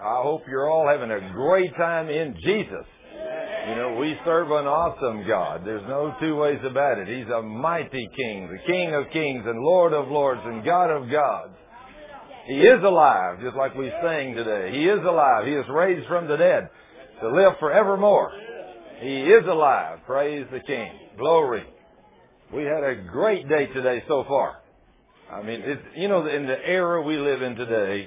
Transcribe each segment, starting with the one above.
I hope you're all having a great time in Jesus. You know, we serve an awesome God. There's no two ways about it. He's a mighty King, the King of kings and Lord of lords and God of gods. He is alive, just like we sang today. He is alive. He is raised from the dead to live forevermore. He is alive. Praise the King. Glory. We had a great day today so far. I mean, in the era we live in today,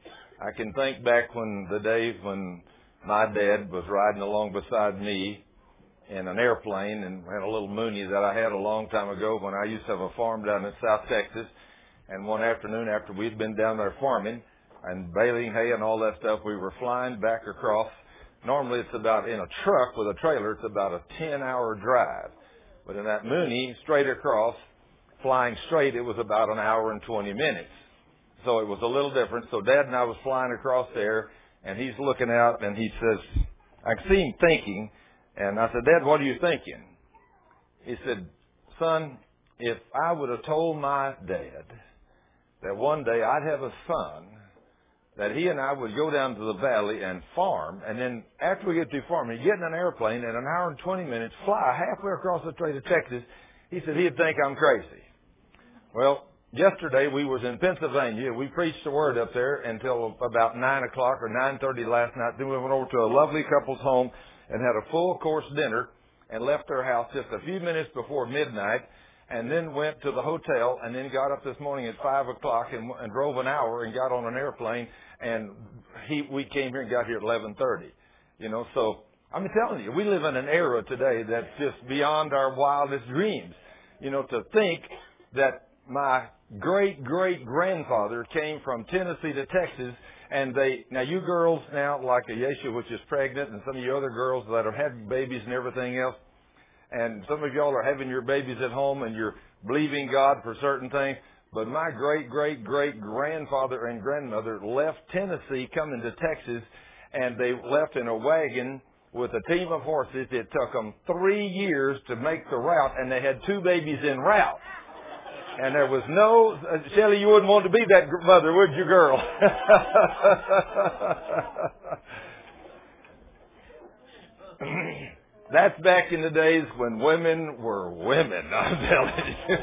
I can think back when the days when my dad was riding along beside me in an airplane and had a little Mooney that I had a long time ago when I used to have a farm down in South Texas. And one afternoon after we'd been down there farming and baling hay and all that stuff, we were flying back across. Normally it's about, in a truck with a trailer, it's about a 10-hour drive. But in that Mooney, straight across, flying straight, it was about an hour and 20 minutes. So it was a little different. So Dad and I was flying across there, and he's looking out, and he says, I see him thinking. And I said, Dad, what are you thinking? He said, son, if I would have told my dad that one day I'd have a son, that he and I would go down to the valley and farm, and then after we get through farming, get in an airplane in an hour and 20 minutes, fly halfway across the strait of Texas, he said he'd think I'm crazy. Well, yesterday we was in Pennsylvania. We preached the word up there until about 9 o'clock or 9:30 last night. Then we went over to a lovely couple's home and had a full course dinner and left their house just a few minutes before midnight, and then went to the hotel, and then got up this morning at 5 o'clock and drove an hour and got on an airplane, and we came here and got here at 11:30. You know, so I'm telling you, we live in an era today that's just beyond our wildest dreams. You know, to think that my great-great-grandfather came from Tennessee to Texas, and now you girls now, like Ayesha, which is pregnant, and some of you other girls that have had babies and everything else, and some of y'all are having your babies at home and you're believing God for certain things. But my great-great-great-grandfather and grandmother left Tennessee coming to Texas, and they left in a wagon with a team of horses. It took them 3 years to make the route, and they had 2 babies en route. And there was no, Shelley, you wouldn't want to be that mother, would you, girl? That's back in the days when women were women, I'm telling you.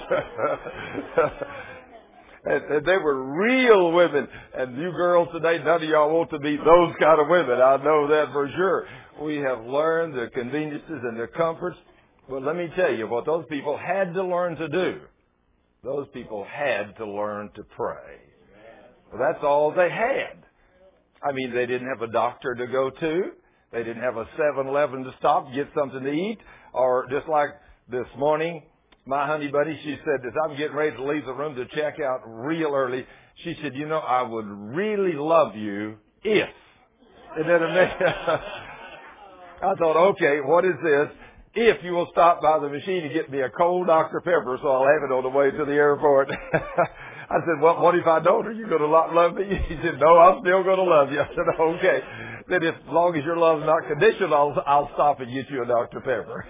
and they were real women. And you girls today, none of y'all want to be those kind of women. I know that for sure. We have learned the conveniences and the comforts. But let me tell you what those people had to learn to do. Those people had to learn to pray. Well, that's all they had. I mean, they didn't have a doctor to go to. They didn't have a 7-Eleven to stop and get something to eat. Or just like this morning, my honey buddy, she said, as I'm getting ready to leave the room to check out real early, she said, you know, I would really love you if. Isn't that amazing? I thought, okay, what is this? If you will stop by the machine and get me a cold Dr. Pepper so I'll have it on the way to the airport. I said, well, what if I don't? Are you going to love me? He said, no, I'm still going to love you. I said, okay. Then as long as your love's not conditional, I'll stop and get you a Dr. Pepper.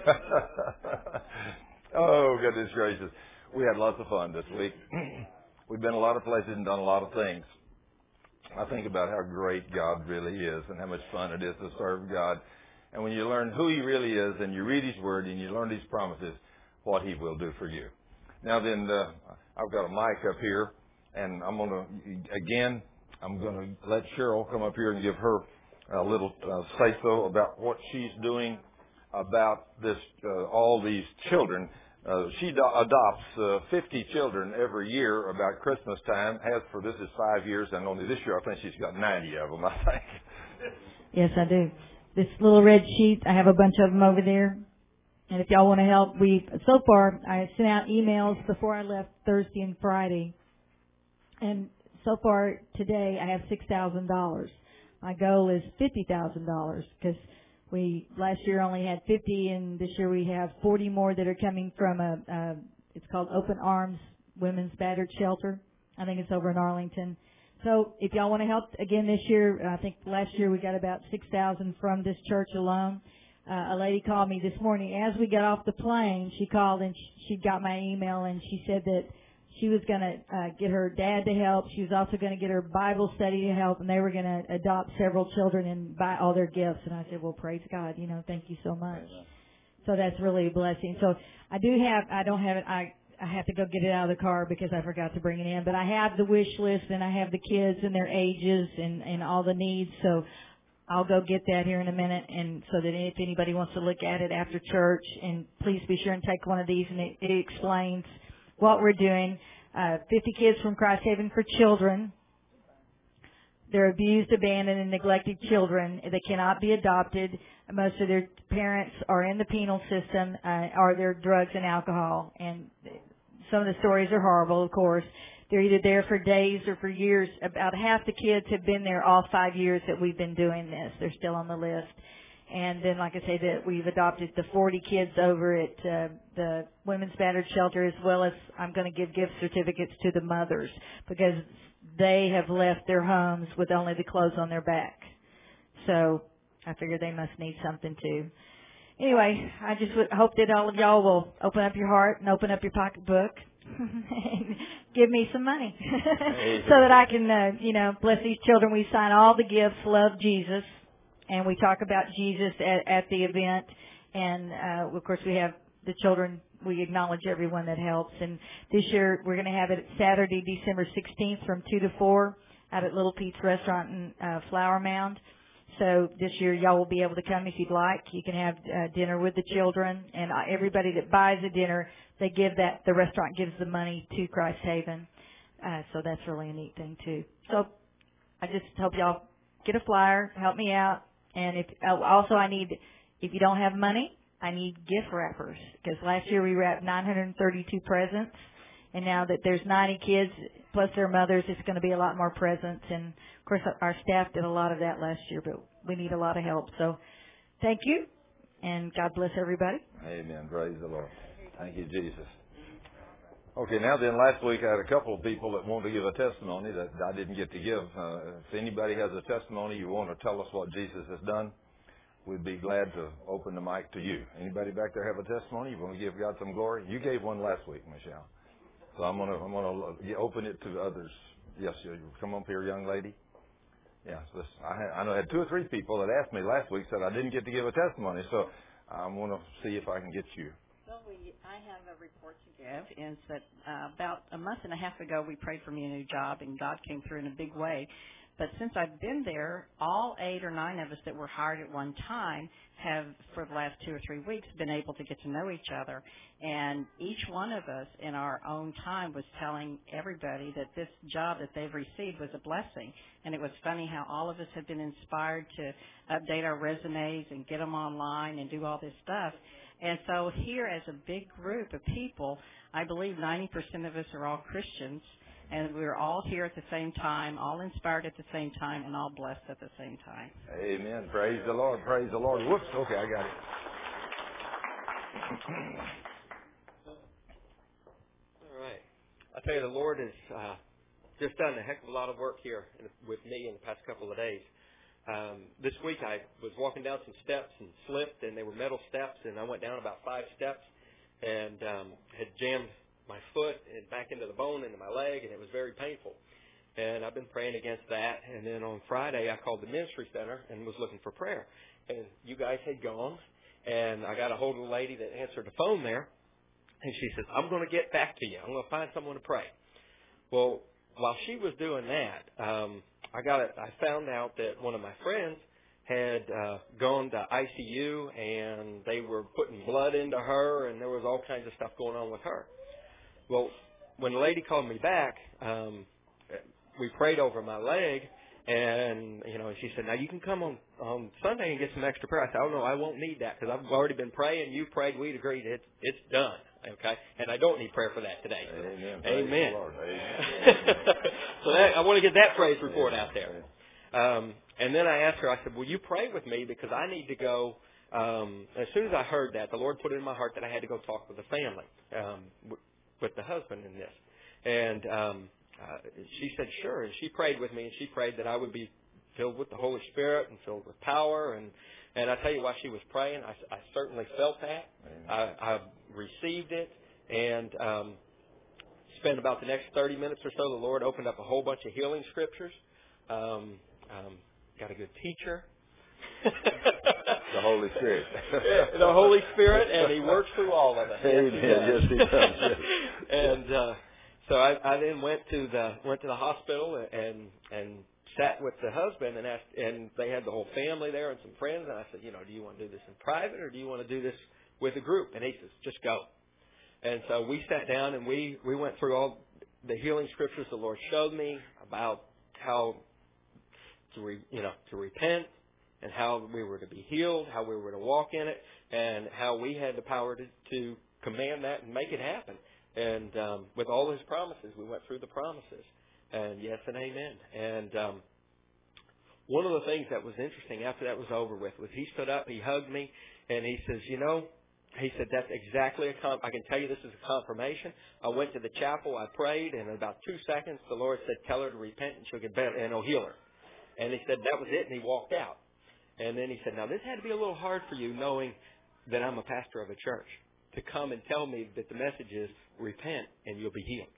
Oh, goodness gracious. We had lots of fun this week. We've been a lot of places and done a lot of things. I think about how great God really is and how much fun it is to serve God. And when you learn who He really is and you read His Word and you learn His promises, what He will do for you. Now then, I've got a mic up here, and I'm going to let Cheryl come up here and give her a little say-so about what she's doing about this, all these children. She adopts 50 children every year about Christmas time. This is 5 years, and only this year I think she's got 90 of them, I think. Yes, I do. This little red sheet, I have a bunch of them over there. And if y'all want to help, so far, I sent out emails before I left Thursday and Friday. And so far today, I have $6,000. My goal is $50,000 because last year only had 50, and this year we have 40 more that are coming from it's called Open Arms Women's Battered Shelter. I think it's over in Arlington. So if y'all want to help again this year, I think last year we got about $6,000 from this church alone. A lady called me this morning. As we got off the plane, she called and she got my email, and she said that she was going to get her dad to help. She was also going to get her Bible study to help, and they were going to adopt several children and buy all their gifts. And I said, well, praise God, thank you so much. Amen. So that's really a blessing. So I don't have it. I have to go get it out of the car because I forgot to bring it in. But I have the wish list, and I have the kids and their ages and all the needs. So I'll go get that here in a minute, and so that if anybody wants to look at it after church, and please be sure and take one of these, and it explains what we're doing. 50 kids from Christ Haven for children. They're abused, abandoned, and neglected children. They cannot be adopted. Most of their parents are in the penal system, or they're drugs and alcohol. And some of the stories are horrible, of course. They're either there for days or for years. About half the kids have been there all 5 years that we've been doing this. They're still on the list. And then, like I say, that we've adopted the 40 kids over at the Women's Battered Shelter, as well as I'm going to give gift certificates to the mothers because they have left their homes with only the clothes on their back. So I figure they must need something too. Anyway, I just hope that all of y'all will open up your heart and open up your pocketbook and give me some money so that I can, bless these children. We sign all the gifts, love Jesus. And we talk about Jesus at the event. And, of course, we have the children. We acknowledge everyone that helps. And this year we're going to have it Saturday, December 16th from 2 to 4 out at Little Pete's Restaurant in Flower Mound. So this year y'all will be able to come if you'd like. You can have dinner with the children. And everybody that buys a dinner, the restaurant gives the money to Christ Haven. So that's really a neat thing, too. So I just hope y'all get a flyer, help me out. And if you don't have money, I need gift wrappers. Because last year we wrapped 932 presents. And now that there's 90 kids plus their mothers, it's going to be a lot more presents. And, of course, our staff did a lot of that last year, but we need a lot of help. So thank you, and God bless everybody. Amen. Praise the Lord. Thank you, Jesus. Okay, now then, last week I had a couple of people that wanted to give a testimony that I didn't get to give. If anybody has a testimony, you want to tell us what Jesus has done, we'd be glad to open the mic to you. Anybody back there have a testimony? You want to give God some glory? You gave one last week, Michelle. So I'm gonna open it to others. Yes, you come up here, young lady. Yes, I know I had 2 or 3 people that asked me last week, said I didn't get to give a testimony. So I want to see if I can get you. Well, I have a report to give. Is that about a month and a half ago we prayed for me a new job, and God came through in a big way. But since I've been there, all 8 or 9 of us that were hired at one time have, for the last 2 or 3 weeks, been able to get to know each other. And each one of us in our own time was telling everybody that this job that they've received was a blessing. And it was funny how all of us have been inspired to update our resumes and get them online and do all this stuff. And so here, as a big group of people, I believe 90% of us are all Christians. And we're all here at the same time, all inspired at the same time, and all blessed at the same time. Amen. Praise the Lord. Praise the Lord. Whoops. Okay, I got it. All right. I tell you, the Lord has just done a heck of a lot of work here with me in the past couple of days. This week I was walking down some steps and slipped, and they were metal steps, and I went down about 5 steps and had jammed my foot and back into the bone, into my leg, and it was very painful. And I've been praying against that. And then on Friday, I called the ministry center and was looking for prayer. And you guys had gone, and I got a hold of the lady that answered the phone there, and she says, I'm going to get back to you. I'm going to find someone to pray. Well, while she was doing that, I found out that one of my friends had gone to ICU, and they were putting blood into her, and there was all kinds of stuff going on with her. Well, when the lady called me back, we prayed over my leg, and she said, now you can come on Sunday and get some extra prayer. I said, oh, no, I won't need that because I've already been praying. You prayed. We'd agreed. It's done, okay? And I don't need prayer for that today. Amen. Amen. Lord. Amen. So I want to get that praise report out there. And then I asked her, I said, will you pray with me because I need to go. As soon as I heard that, the Lord put it in my heart that I had to go talk with the family, with the husband in this. And she said, sure. And she prayed with me, and she prayed that I would be filled with the Holy Spirit and filled with power. And I tell you, while she was praying, I certainly felt that. I received it. And spent about the next 30 minutes or so. The Lord opened up a whole bunch of healing scriptures. Got a good teacher. The Holy Spirit. The Holy Spirit, and He works through all of it. Amen. Yes, He does. And so I then went to the hospital and sat with the husband and asked, and they had the whole family there and some friends, and I said, do you want to do this in private or do you want to do this with a group? And he says, just go. And so we sat down and we went through all the healing scriptures the Lord showed me about how to repent and how we were to be healed, how we were to walk in it, and how we had the power to command that and make it happen. And with all His promises, we went through the promises. And yes and amen. And one of the things that was interesting after that was over with was he stood up, he hugged me, and he says, he said, that's exactly I can tell you this is a confirmation. I went to the chapel, I prayed, and in about 2 seconds, the Lord said, tell her to repent and she'll get better, and He'll heal her. And he said, that was it, and he walked out. And then he said, now this had to be a little hard for you knowing that I'm a pastor of a church to come and tell me that the message is repent and you'll be healed.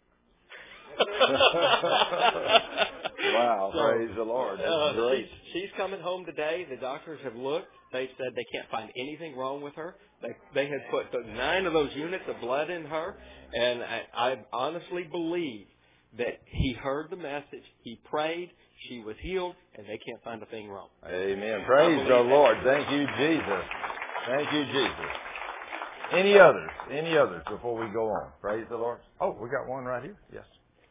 Wow, praise the Lord. That's great. She's coming home today. The doctors have looked. They said they can't find anything wrong with her. They had put 9 of those units of blood in her. And I honestly believe that He heard the message. He prayed. She was healed. And they can't find a thing wrong. Amen. Praise the Lord. Thank you, Jesus. Thank you, Jesus. Any others? Any others before we go on? Praise the Lord. Oh, we got one right here. Yes.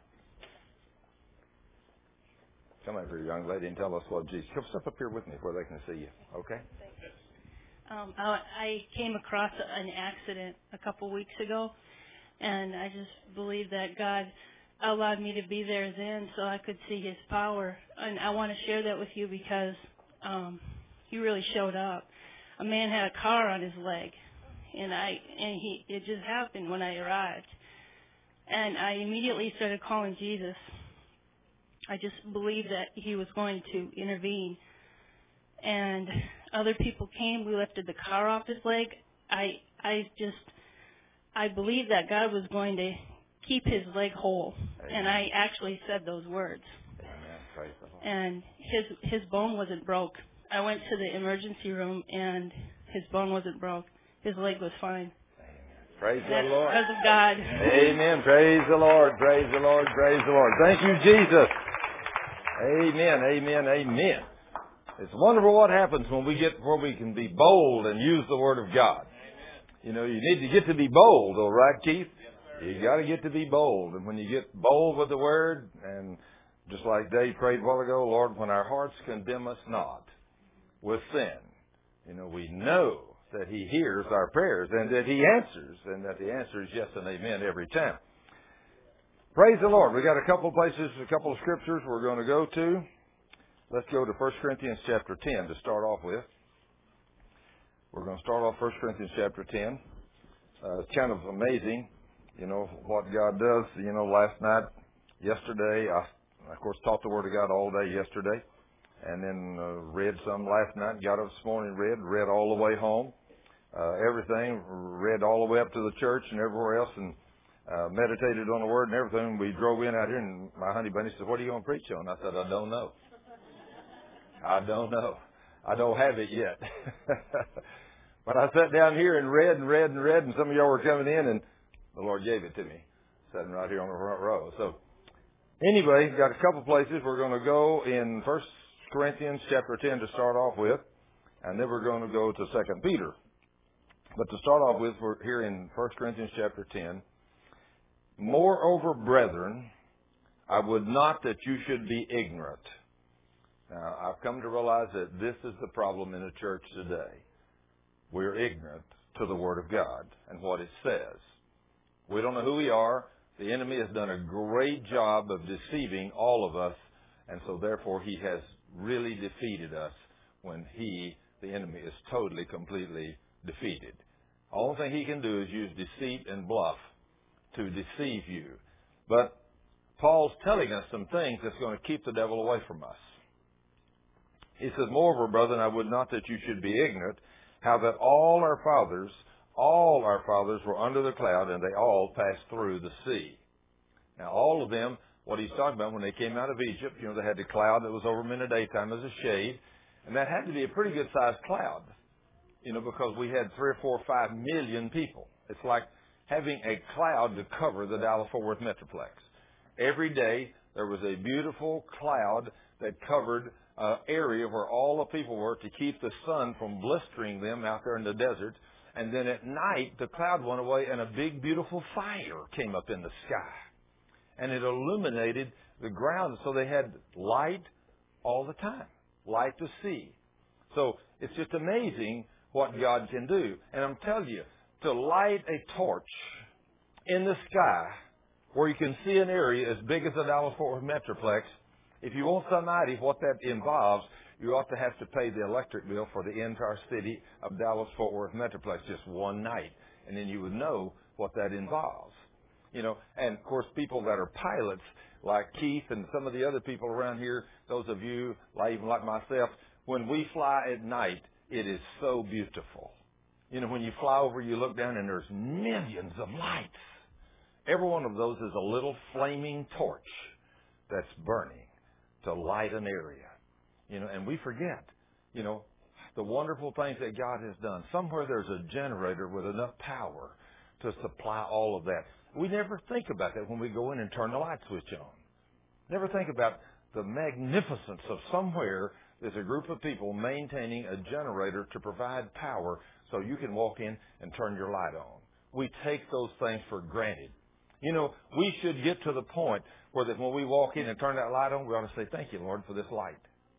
Come up here, young lady, and tell us what Jesus. Come step up here with me where they can see you. Okay? I came across an accident a couple weeks ago, and I just believe that God allowed me to be there then so I could see His power. And I want to share that with you because He really showed up. A man had a car on his leg, and it just happened when I arrived. And I immediately started calling Jesus. I just believed that He was going to intervene. And other people came. We lifted the car off his leg. I believed that God was going to keep his leg whole. Amen. And I actually said those words. Amen. And his bone wasn't broke. I went to the emergency room and his bone wasn't broke. His leg was fine. Praise the Lord. Because of God. Amen. Praise the Lord. Praise the Lord. Praise the Lord. Thank you, Jesus. Amen. Amen. Amen. It's wonderful what happens when we get where we can be bold and use the Word of God. You need to get to be bold, all right, Keith? You got to get to be bold. And when you get bold with the Word, and just like Dave prayed a while ago, Lord, when our hearts condemn us not with sin, we know that He hears our prayers and that He answers, and that the answer is yes and amen every time. Praise the Lord. We got a couple of places, a couple of scriptures we're going to go to. Let's go to 1 Corinthians chapter 10 to start off with. We're going to start off 1 Corinthians chapter 10. It's kind of amazing, what God does. Last night, yesterday, I, of course, taught the Word of God all day yesterday. And then read some last night, got up this morning, read all the way home. Everything, read all the way up to the church and everywhere else, and meditated on the Word and everything. We drove in out here, and my honey bunny said, what are you going to preach on? I said, I don't know. I don't know. I don't have it yet. But I sat down here and read, and some of y'all were coming in, and the Lord gave it to me, sitting right here on the front row. So anyway, got a couple places. We're going to go in 1 Corinthians chapter 10 to start off with, and then we're going to go to 2 Peter. But to start off with, we're here in 1 Corinthians chapter 10. Moreover, brethren, I would not that you should be ignorant. Now, I've come to realize that this is the problem in the church today. We're ignorant to the Word of God and what it says. We don't know who we are. The enemy has done a great job of deceiving all of us, and so therefore he has really defeated us when the enemy, is totally, completely defeated. The only thing he can do is use deceit and bluff to deceive you. But Paul's telling us some things that's going to keep the devil away from us. He says, moreover, brethren, I would not that you should be ignorant, how that all our fathers were under the cloud, and they all passed through the sea. Now, all of them, what he's talking about, when they came out of Egypt, they had the cloud that was over them in the daytime as a shade. And that had to be a pretty good-sized cloud, because we had 3 or 4 or 5 million people. It's like having a cloud to cover the Dallas-Fort Worth Metroplex. Every day, there was a beautiful cloud that covered an area where all the people were to keep the sun from blistering them out there in the desert. And then at night, the cloud went away and a big, beautiful fire came up in the sky. And it illuminated the ground, so they had light all the time, light to see. So it's just amazing what God can do. And I'm telling you, to light a torch in the sky where you can see an area as big as the Dallas-Fort Worth Metroplex, if you want some idea of what that involves, you ought to have to pay the electric bill for the entire city of Dallas-Fort Worth Metroplex just one night. And then you would know what that involves. And of course, people that are pilots, like Keith and some of the other people around here, those of you, even like myself, when we fly at night, it is so beautiful. When you fly over, you look down and there's millions of lights. Every one of those is a little flaming torch that's burning to light an area. And we forget, the wonderful things that God has done. Somewhere there's a generator with enough power to supply all of that. We never think about that when we go in and turn the light switch on. Never think about the magnificence of somewhere there's a group of people maintaining a generator to provide power so you can walk in and turn your light on. We take those things for granted. We should get to the point where that when we walk in and turn that light on, we ought to say, thank you, Lord, for this light.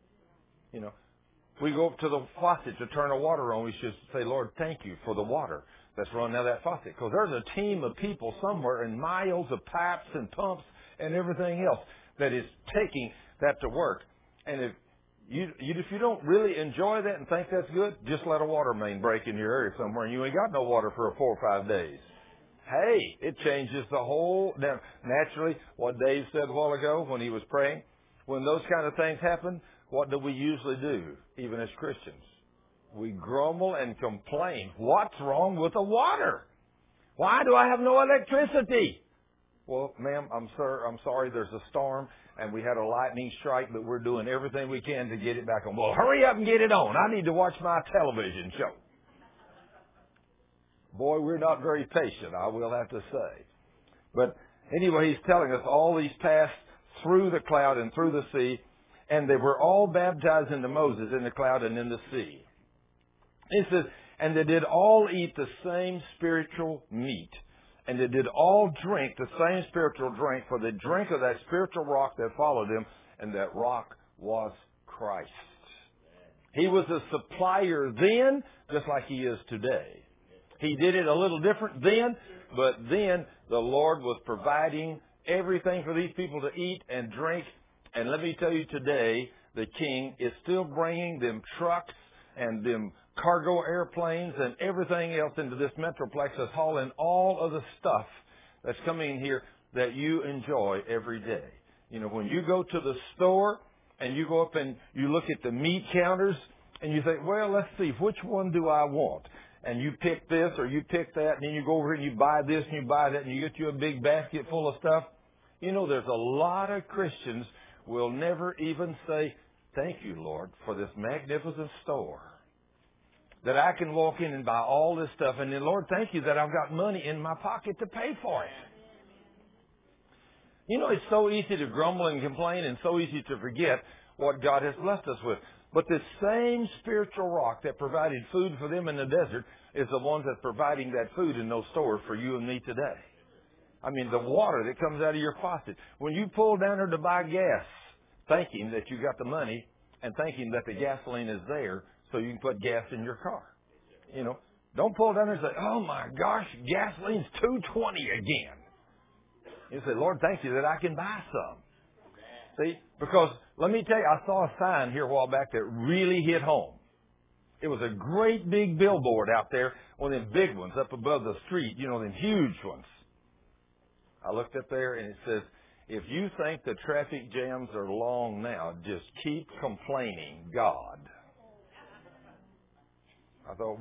We go up to the faucet to turn the water on, we should say, Lord, thank you for the water that's running out of that faucet. Because there's a team of people somewhere and miles of pipes and pumps and everything else that is taking that to work. And if you don't really enjoy that and think that's good, just let a water main break in your area somewhere and you ain't got no water for 4 or 5 days. Hey, it changes the whole... Now, naturally, what Dave said a while ago when he was praying, when those kind of things happen, what do we usually do, even as Christians? We grumble and complain. What's wrong with the water? Why do I have no electricity? Well, ma'am, I'm sorry, there's a storm, and we had a lightning strike, but we're doing everything we can to get it back on. Well, hurry up and get it on. I need to watch my television show. Boy, we're not very patient, I will have to say. But anyway, he's telling us all these passed through the cloud and through the sea, and they were all baptized into Moses in the cloud and in the sea. He says, and they did all eat the same spiritual meat, and they did all drink the same spiritual drink, for they drank of that spiritual rock that followed them, and that rock was Christ. He was a supplier then, just like he is today. He did it a little different then, but then the Lord was providing everything for these people to eat and drink. And let me tell you today, the King is still bringing them trucks and them cargo airplanes and everything else into this Metroplex that's hauling all of the stuff that's coming in here that you enjoy every day. When you go to the store and you go up and you look at the meat counters and you think, well, let's see, which one do I want? And you pick this or you pick that, and then you go over and you buy this and you buy that, and you get you a big basket full of stuff. There's a lot of Christians will never even say, thank you, Lord, for this magnificent store that I can walk in and buy all this stuff. And then, Lord, thank you that I've got money in my pocket to pay for it. It's so easy to grumble and complain and so easy to forget what God has blessed us with. But the same spiritual rock that provided food for them in the desert is the one that's providing that food in those stores for you and me today. I mean, the water that comes out of your faucet. When you pull down there to buy gas, thank Him that you got the money and thank Him that the gasoline is there so you can put gas in your car. Don't pull down there and say, oh my gosh, gasoline's $2.20 again. You say, Lord, thank you that I can buy some. See, because let me tell you, I saw a sign here a while back that really hit home. It was a great big billboard out there, one of them big ones up above the street, them huge ones. I looked up there and it says, if you think the traffic jams are long now, just keep complaining, God. I thought,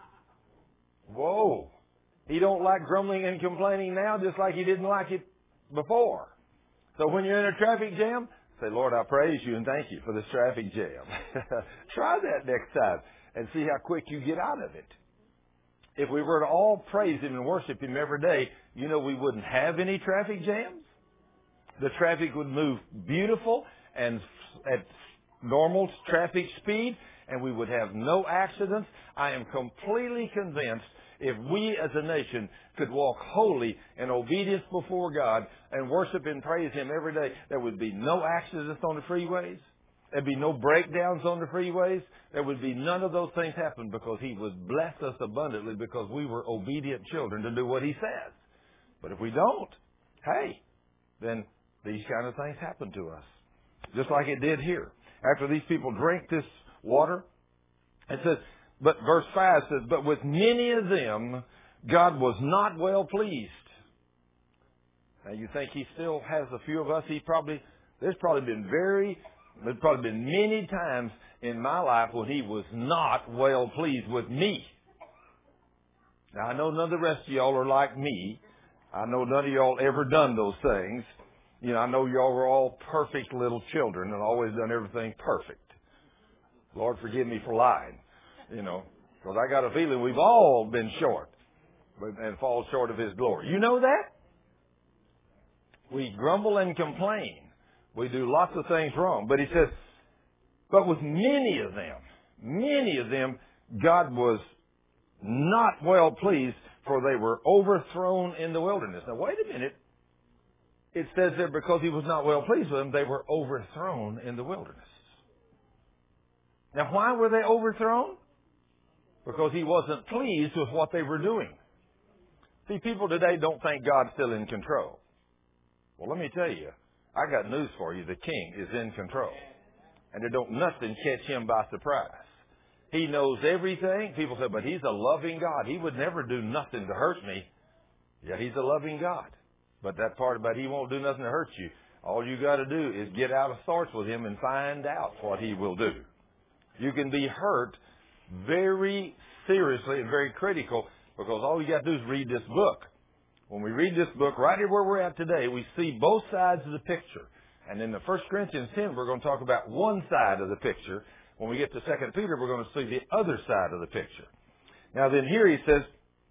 whoa. He don't like grumbling and complaining now just like He didn't like it before. So when you're in a traffic jam, say, Lord, I praise you and thank you for this traffic jam. Try that next time and see how quick you get out of it. If we were to all praise Him and worship Him every day, you know we wouldn't have any traffic jams. The traffic would move beautiful and at normal traffic speed, and we would have no accidents. I am completely convinced if we as a nation could walk holy in obedience before God and worship and praise Him every day, there would be no accidents on the freeways. There'd be no breakdowns on the freeways. There would be none of those things happen because He would bless us abundantly because we were obedient children to do what He says. But if we don't, hey, then these kind of things happen to us. Just like it did here. After these people drank this water, it says, but verse 5 says, but with many of them, God was not well pleased. Now you think He still has a few of us? There's probably been many times in my life when He was not well pleased with me. Now I know none of the rest of y'all are like me. I know none of y'all ever done those things. You know, I know y'all were all perfect little children and always done everything perfect. Lord, forgive me for lying, you know, because I got a feeling we've all been short and fall short of His glory. You know that? We grumble and complain. We do lots of things wrong. But He says, but with many of them, God was not well pleased, for they were overthrown in the wilderness. Now, wait a minute. It says there because He was not well pleased with them, they were overthrown in the wilderness. Now, why were they overthrown? Because He wasn't pleased with what they were doing. See, people today don't think God's still in control. Well, let me tell you, I got news for you. The King is in control. And there don't nothing catch Him by surprise. He knows everything. People say, but He's a loving God. He would never do nothing to hurt me. Yeah, He's a loving God. But that part about He won't do nothing to hurt you. All you got to do is get out of sorts with Him and find out what He will do. You can be hurt very seriously and very critical because all you got to do is read this book. When we read this book, right here where we're at today, we see both sides of the picture. And in the 1 Corinthians 10, we're going to talk about one side of the picture. When we get to 2 Peter, we're going to see the other side of the picture. Now then here he says,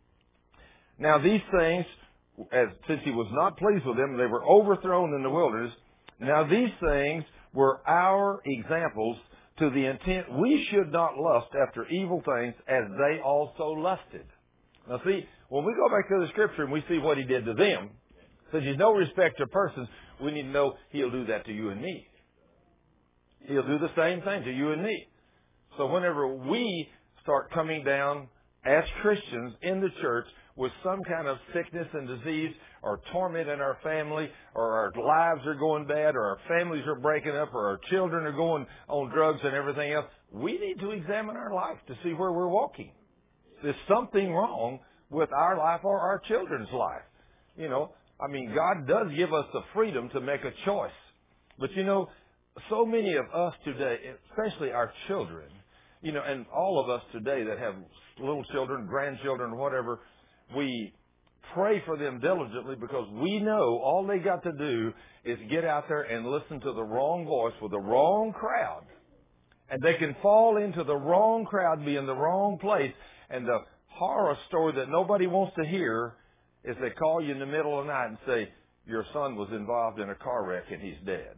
now these things, since He was not pleased with them, they were overthrown in the wilderness. Now these things were our examples to the intent we should not lust after evil things as they also lusted. Now see, when we go back to the Scripture and we see what He did to them, since He's no respecter of persons, we need to know He'll do that to you and me. He'll do the same thing to you and me. So whenever we start coming down as Christians in the church with some kind of sickness and disease or torment in our family, or our lives are going bad, or our families are breaking up, or our children are going on drugs and everything else, we need to examine our life to see where we're walking. There's something wrong with our life or our children's life. You know, I mean, God does give us the freedom to make a choice. But you know, so many of us today, especially our children, you know, and all of us today that have little children, grandchildren, whatever, we pray for them diligently because we know all they got to do is get out there and listen to the wrong voice with the wrong crowd. And they can fall into the wrong crowd, be in the wrong place. And the horror story that nobody wants to hear is they call you in the middle of the night and say, your son was involved in a car wreck and he's dead.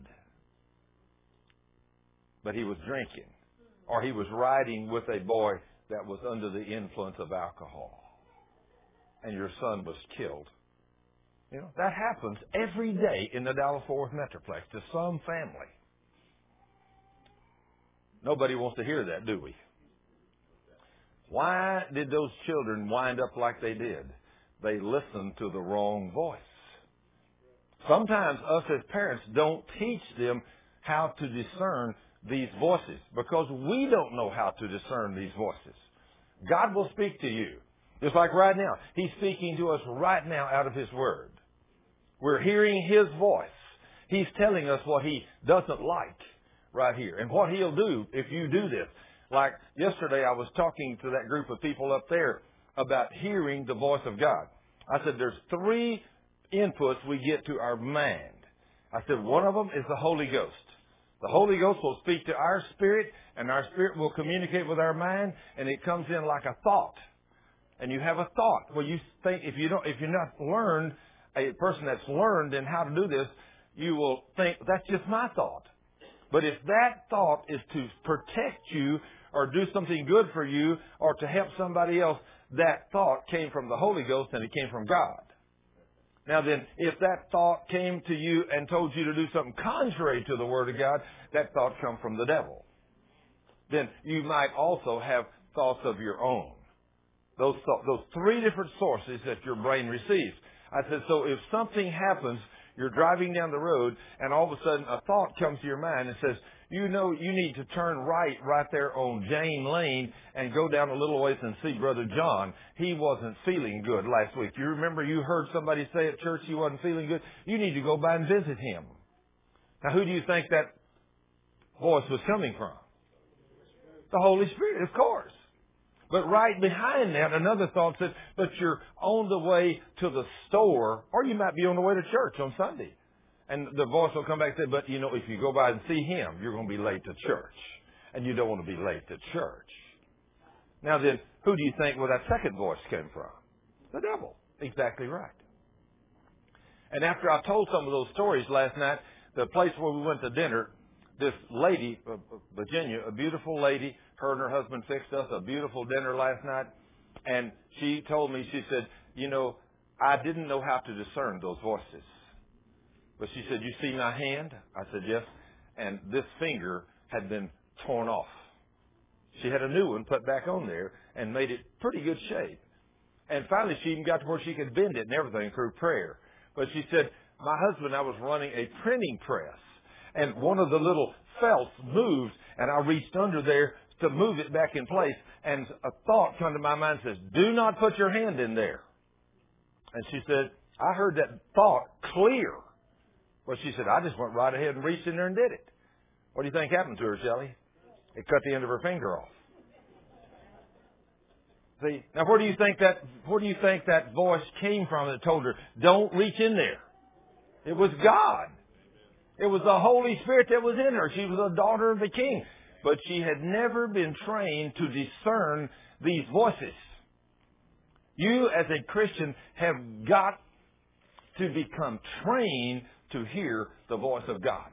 But he was drinking. Or he was riding with a boy that was under the influence of alcohol. And your son was killed. You know, that happens every day in the Dallas-Fort Worth Metroplex to some family. Nobody wants to hear that, do we? Why did those children wind up like they did? They listened to the wrong voice. Sometimes us as parents don't teach them how to discern these voices because we don't know how to discern these voices. God will speak to you. Just like right now. He's speaking to us right now out of His Word. We're hearing His voice. He's telling us what He doesn't like right here and what He'll do if you do this. Like yesterday I was talking to that group of people up there about hearing the voice of God. I said there's 3 inputs we get to our mind. I said one of them is the Holy Ghost. The Holy Ghost will speak to our spirit, and our spirit will communicate with our mind, and it comes in like a thought. And you have a thought. Well, you think if you're not learned, a person that's learned in how to do this, you will think that's just my thought. But if that thought is to protect you or do something good for you or to help somebody else, that thought came from the Holy Ghost and it came from God. Now then, if that thought came to you and told you to do something contrary to the Word of God, that thought come from the devil. Then you might also have thoughts of your own. Those three different sources that your brain receives. I said, so if something happens, you're driving down the road and all of a sudden a thought comes to your mind and says, you know, you need to turn right there on Jane Lane and go down a little ways and see Brother John. He wasn't feeling good last week. You remember you heard somebody say at church he wasn't feeling good? You need to go by and visit him. Now, who do you think that voice was coming from? The Holy Spirit, of course. But right behind that, another thought said, but you're on the way to the store, or you might be on the way to church on Sunday. And the voice will come back and say, but you know, if you go by and see him, you're going to be late to church. And you don't want to be late to church. Now then, who do you think that second voice came from? The devil. Exactly right. And after I told some of those stories last night, the place where we went to dinner, this lady, Virginia, a beautiful lady, her and her husband fixed us a beautiful dinner last night. And she told me, she said, you know, I didn't know how to discern those voices. But she said, you see my hand? I said, yes. And this finger had been torn off. She had a new one put back on there and made it pretty good shape. And finally, she even got to where she could bend it and everything through prayer. But she said, my husband and I was running a printing press. And one of the little felts moved, and I reached under there to move it back in place. And a thought come to my mind and says, do not put your hand in there. And she said, I heard that thought clear. Well, she said, I just went right ahead and reached in there and did it. What do you think happened to her, Shelley? It cut the end of her finger off. See, now where do you think that voice came from that told her, don't reach in there? It was God. It was the Holy Spirit that was in her. She was a daughter of the King. But she had never been trained to discern these voices. You as a Christian have got to become trained to hear the voice of God.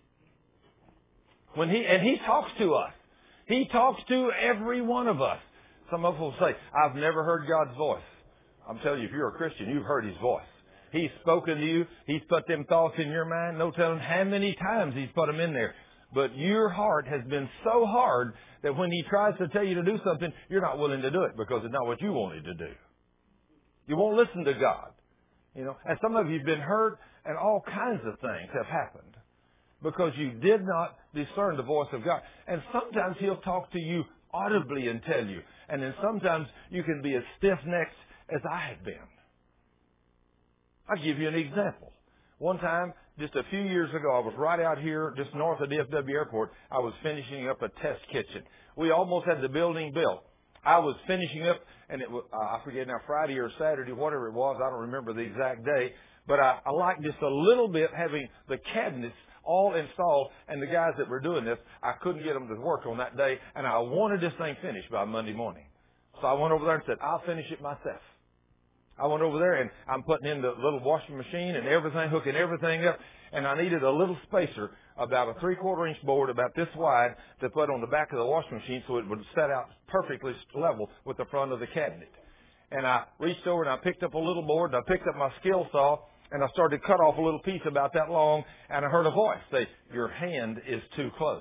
He talks to us. He talks to every one of us. Some of us will say, I've never heard God's voice. I'm telling you, if you're a Christian, you've heard His voice. He's spoken to you. He's put them thoughts in your mind. No telling how many times He's put them in there. But your heart has been so hard that when He tries to tell you to do something, you're not willing to do it because it's not what you wanted to do. You won't listen to God. You know, and some of you have been hurt and all kinds of things have happened because you did not discern the voice of God. And sometimes He'll talk to you audibly and tell you. And then sometimes you can be as stiff-necked as I have been. I'll give you an example. One time, just a few years ago, I was right out here, just north of DFW Airport. I was finishing up a test kitchen. We almost had the building built. I was finishing up, and it was, I forget now, Friday or Saturday, whatever it was. I don't remember the exact day. But I liked just a little bit having the cabinets all installed, and the guys that were doing this, I couldn't get them to work on that day, and I wanted this thing finished by Monday morning. So I went over there and said, I'll finish it myself. I went over there and I'm putting in the little washing machine and everything, hooking everything up, and I needed a little spacer, about a 3/4 inch board, about this wide, to put on the back of the washing machine so it would set out perfectly level with the front of the cabinet. And I reached over and I picked up a little board and I picked up my skill saw and I started to cut off a little piece about that long, and I heard a voice say, your hand is too close.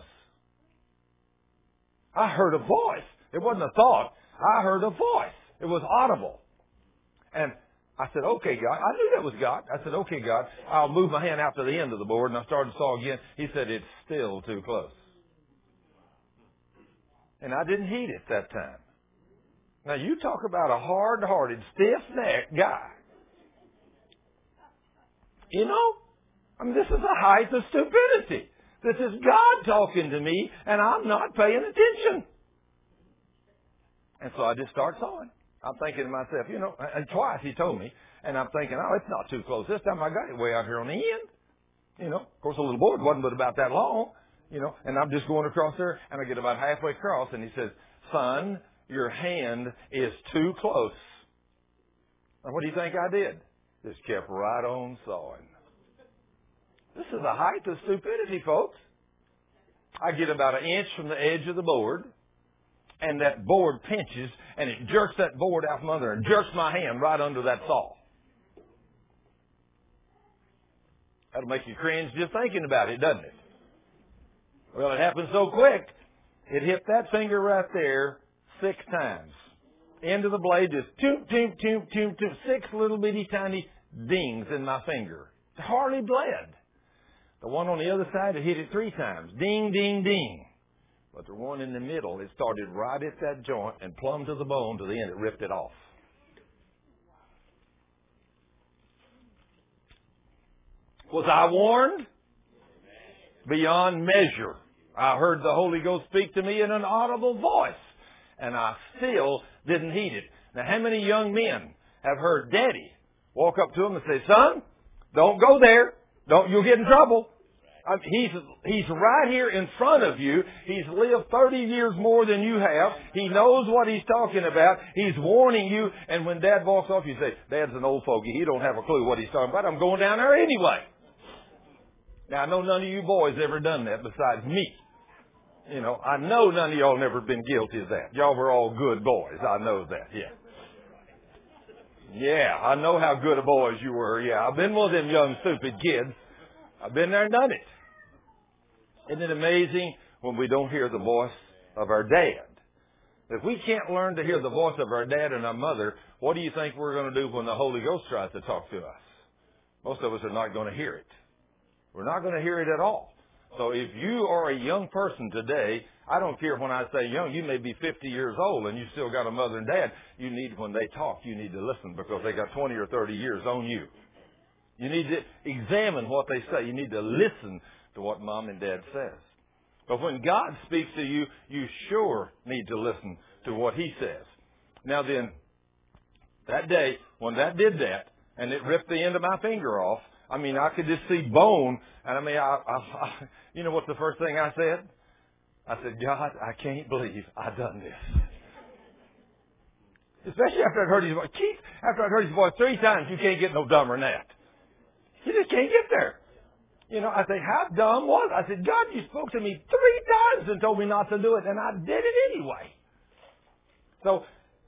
I heard a voice. It wasn't a thought. I heard a voice. It was audible. And I said, okay, God. I knew that was God. I said, okay, God, I'll move my hand out to the end of the board. And I started to saw again. He said, it's still too close. And I didn't heed it that time. Now, you talk about a hard-hearted, stiff-necked guy. You know, I mean, this is the height of stupidity. This is God talking to me, and I'm not paying attention. And so I just start sawing. I'm thinking to myself, you know, and twice He told me, And I'm thinking, oh, it's not too close. This time I got it way out here on the end. You know, of course, the little board wasn't but about that long. You know, and I'm just going across there, and I get about halfway across, and he says, son, your hand is too close. And what do you think I did? Just kept right on sawing. This is the height of stupidity, folks. I get about an inch from the edge of the board, and that board pinches, and it jerks that board out from under and jerks my hand right under that saw. That'll make you cringe just thinking about it, doesn't it? Well, it happened so quick, it hit that finger right there 6 times. End of the blade just toot, toot, toot, toot, toot, 6 little bitty tiny dings in my finger. It hardly bled. The one on the other side, it hit it 3 times. Ding, ding, ding. But the one in the middle, it started right at that joint and plumb to the bone to the end. It ripped it off. Was I warned? Beyond measure. I heard the Holy Ghost speak to me in an audible voice, and I still didn't heed it. Now, how many young men have heard Daddy walk up to them and say, son, don't go there. You'll get in trouble. He's right here in front of you. He's lived 30 years more than you have. He knows what he's talking about. He's warning you. And when Dad walks off, you say, Dad's an old fogey. He don't have a clue what he's talking about. I'm going down there anyway. Now, I know none of you boys ever done that besides me. You know, I know none of y'all never been guilty of that. Y'all were all good boys. I know that, yeah. Yeah, I know how good of boys you were. Yeah, I've been one of them young, stupid kids. I've been there and done it. Isn't it amazing when we don't hear the voice of our dad? If we can't learn to hear the voice of our dad and our mother, what do you think we're going to do when the Holy Ghost tries to talk to us? Most of us are not going to hear it. We're not going to hear it at all. So if you are a young person today, I don't care when I say young, you may be 50 years old and you still got a mother and dad. You need, when they talk, you need to listen because they got 20 or 30 years on you. You need to examine what they say. You need to listen to what mom and dad says. But when God speaks to you, you sure need to listen to what he says. Now then, that day, when that did that, and it ripped the end of my finger off, I mean, I could just see bone. And I mean, you know what the first thing I said? I said, God, I can't believe I done this. Especially after I'd heard his voice. Keith, after I'd heard his voice 3 times, you can't get no dumber than that. You just can't get there. You know, I say, how dumb was I? I said, God, you spoke to me 3 times and told me not to do it, and I did it anyway. So,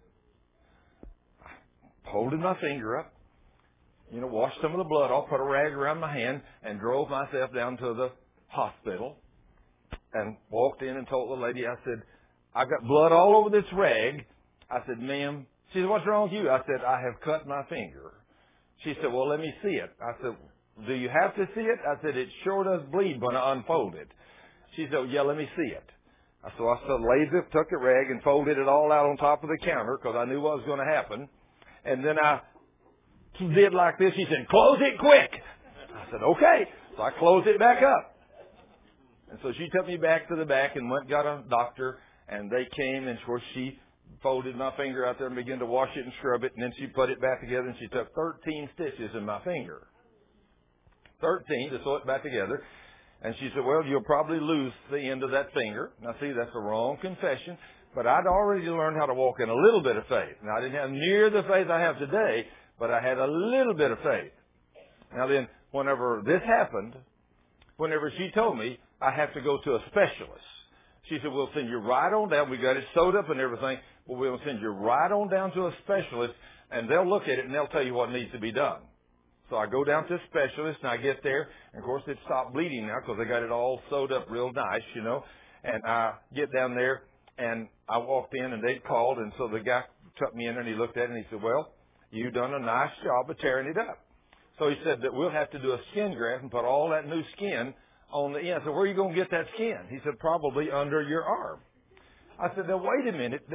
I holded my finger up, you know, washed some of the blood off, put a rag around my hand, and drove myself down to the hospital and walked in and told the lady, I said, I got blood all over this rag. I said, ma'am, she said, what's wrong with you? I said, I have cut my finger. She said, well, let me see it. I said, do you have to see it? I said, it sure does bleed when I unfold it. She said, yeah, let me see it. So I laid it, took the rag and folded it all out on top of the counter because I knew what was going to happen. And then I did like this. She said, close it quick. I said, okay. So I closed it back up. And so she took me back to the back and went got a doctor. And they came and of course she folded my finger out there and began to wash it and scrub it. And then she put it back together and she took 13 stitches in my finger. 13 to sew it back together. And she said, well, you'll probably lose the end of that finger. Now, see, that's a wrong confession. But I'd already learned how to walk in a little bit of faith. Now, I didn't have near the faith I have today, but I had a little bit of faith. Now then, whenever this happened, whenever she told me I have to go to a specialist, she said, we'll send you right on down. We got it sewed up and everything, but we'll send you right on down to a specialist, and they'll look at it and they'll tell you what needs to be done. So I go down to a specialist, and I get there. And, of course, it stopped bleeding now because they got it all sewed up real nice, you know. And I get down there, and I walked in, and they'd called. And so the guy took me in, and he looked at it, and he said, well, you've done a nice job of tearing it up. So he said that we'll have to do a skin graft and put all that new skin on the end. I said, where are you going to get that skin? He said, probably under your arm. I said, now, wait a minute.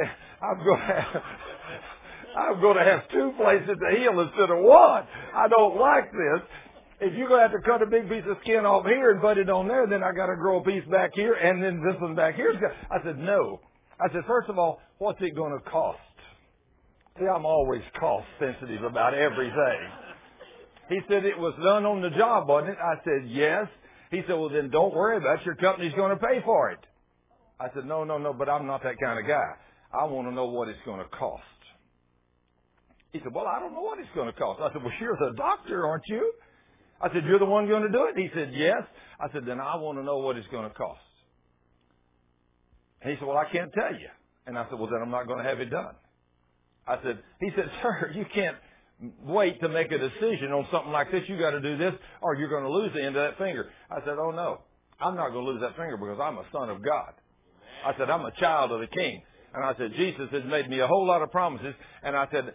I'm going to have 2 places to heal instead of 1. I don't like this. If you're going to have to cut a big piece of skin off here and put it on there, then I got to grow a piece back here, and then this one back here. I said, no. I said, first of all, what's it going to cost? See, I'm always cost sensitive about everything. He said, it was done on the job, wasn't it? I said, yes. He said, well, then don't worry about it. Your company's going to pay for it. I said, no, but I'm not that kind of guy. I want to know what it's going to cost. He said, well, I don't know what it's going to cost. I said, well, you're the doctor, aren't you? I said, you're the one going to do it? He said, yes. I said, then I want to know what it's going to cost. And he said, well, I can't tell you. And I said, well, then I'm not going to have it done. He said, sir, you can't wait to make a decision on something like this. You got to do this or you're going to lose the end of that finger. I said, oh, no, I'm not going to lose that finger because I'm a son of God. I said, I'm a child of the King. And I said, Jesus has made me a whole lot of promises. And I said,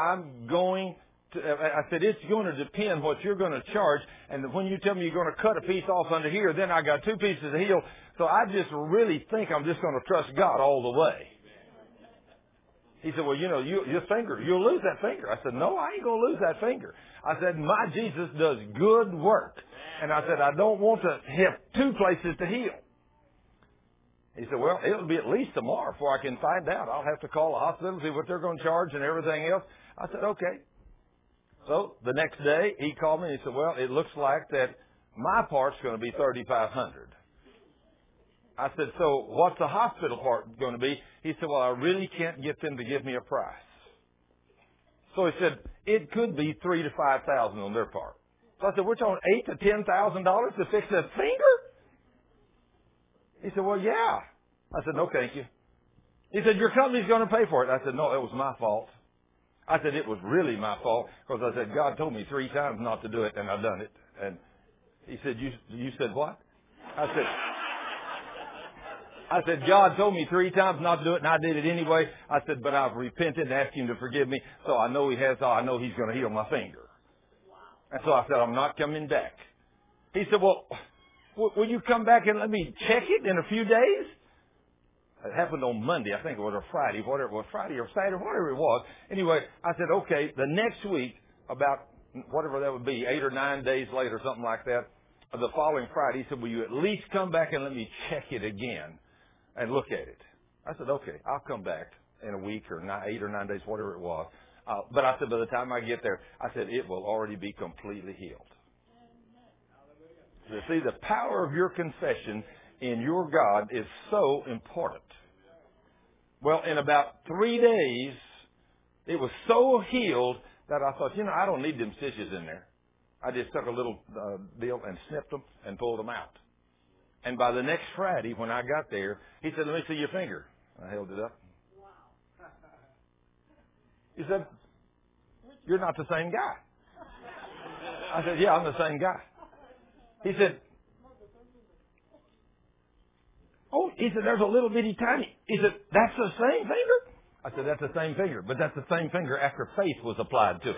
it's going to depend what you're going to charge. And when you tell me you're going to cut a piece off under here, then I got 2 pieces of heel. So I just really think I'm just going to trust God all the way. He said, well, your finger, you'll lose that finger. I said, no, I ain't going to lose that finger. I said, my Jesus does good work. And I said, I don't want to have 2 places to heal. He said, well, it'll be at least tomorrow before I can find out. I'll have to call the hospital, see what they're going to charge and everything else. I said, okay. So the next day, he called me and he said, well, it looks like that my part's going to be $3,500. I said, so what's the hospital part going to be? He said, well, I really can't get them to give me a price. So he said, it could be $3,000 to $5,000 on their part. So I said, we're talking $8,000 to $10,000 to fix that finger? He said, well, yeah. I said, no, thank you. He said, your company's going to pay for it. I said, no, it was my fault. I said, it was really my fault because I said, God told me 3 times not to do it, and I've done it. And he said, you said what? I said, God told me 3 times not to do it, and I did it anyway. I said, but I've repented and asked him to forgive me, so I know I know he's going to heal my finger. And so I said, I'm not coming back. He said, well, will you come back and let me check it in a few days? It happened on Monday. I think it was a Friday, whatever it was, Friday or Saturday, whatever it was. Anyway, I said, okay, the next week, about whatever that would be, 8 or 9 days later, something like that, the following Friday, he said, will you at least come back and let me check it again and look at it? I said, okay, I'll come back in a week or 8 or 9 days, whatever it was. But I said, by the time I get there, I said, it will already be completely healed. You see, the power of your confession in your God is so important. Well, in about 3 days, it was so healed that I thought, I don't need them stitches in there. I just took a little deal and snipped them and pulled them out. And by the next Friday, when I got there, he said, let me see your finger. I held it up. He said, you're not the same guy. I said, yeah, I'm the same guy. He said, there's a little bitty tiny. He said, that's the same finger? I said, that's the same finger, but that's the same finger after faith was applied to it.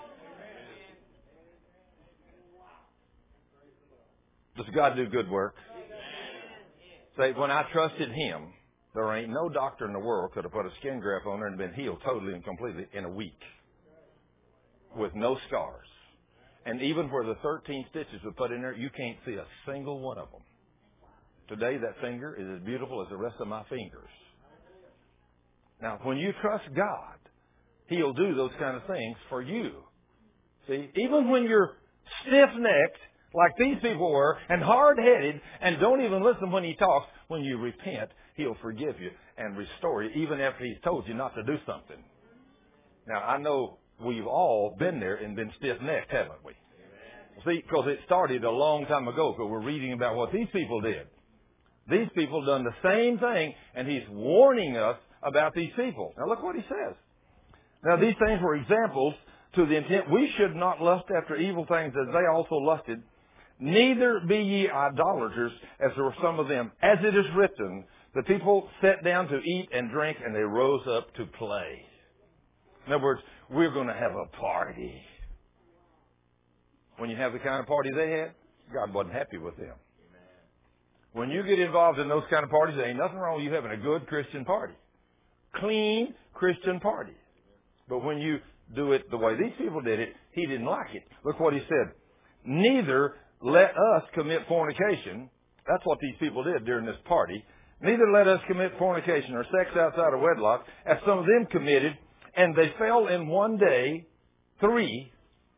Does God do good work? Say, when I trusted him, there ain't no doctor in the world could have put a skin graft on her and been healed totally and completely in a week with no scars. And even where the 13 stitches were put in there, you can't see a single one of them. Today, that finger is as beautiful as the rest of my fingers. Now, when you trust God, he'll do those kind of things for you. See, even when you're stiff-necked, like these people were, and hard-headed, and don't even listen when he talks, when you repent, he'll forgive you and restore you, even after he's told you not to do something. Now, I know we've all been there and been stiff-necked, haven't we? See, because it started a long time ago, because we're reading about what these people did. These people done the same thing, and he's warning us about these people. Now, look what he says. Now, these things were examples to the intent we should not lust after evil things as they also lusted. Neither be ye idolaters, as there were some of them. As it is written, the people sat down to eat and drink, and they rose up to play. In other words, we're going to have a party. When you have the kind of party they had, God wasn't happy with them. When you get involved in those kind of parties, there ain't nothing wrong with you having a good Christian party. Clean Christian party. But when you do it the way these people did it, he didn't like it. Look what he said. Neither let us commit fornication. That's what these people did during this party. Neither let us commit fornication or sex outside of wedlock, as some of them committed, And they fell in one day, 3.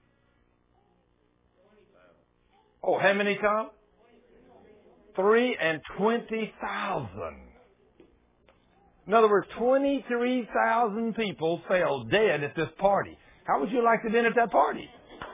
Oh, how many times? 320,000. In other words, 23,000 people fell dead at this party. How would you like to have been at that party?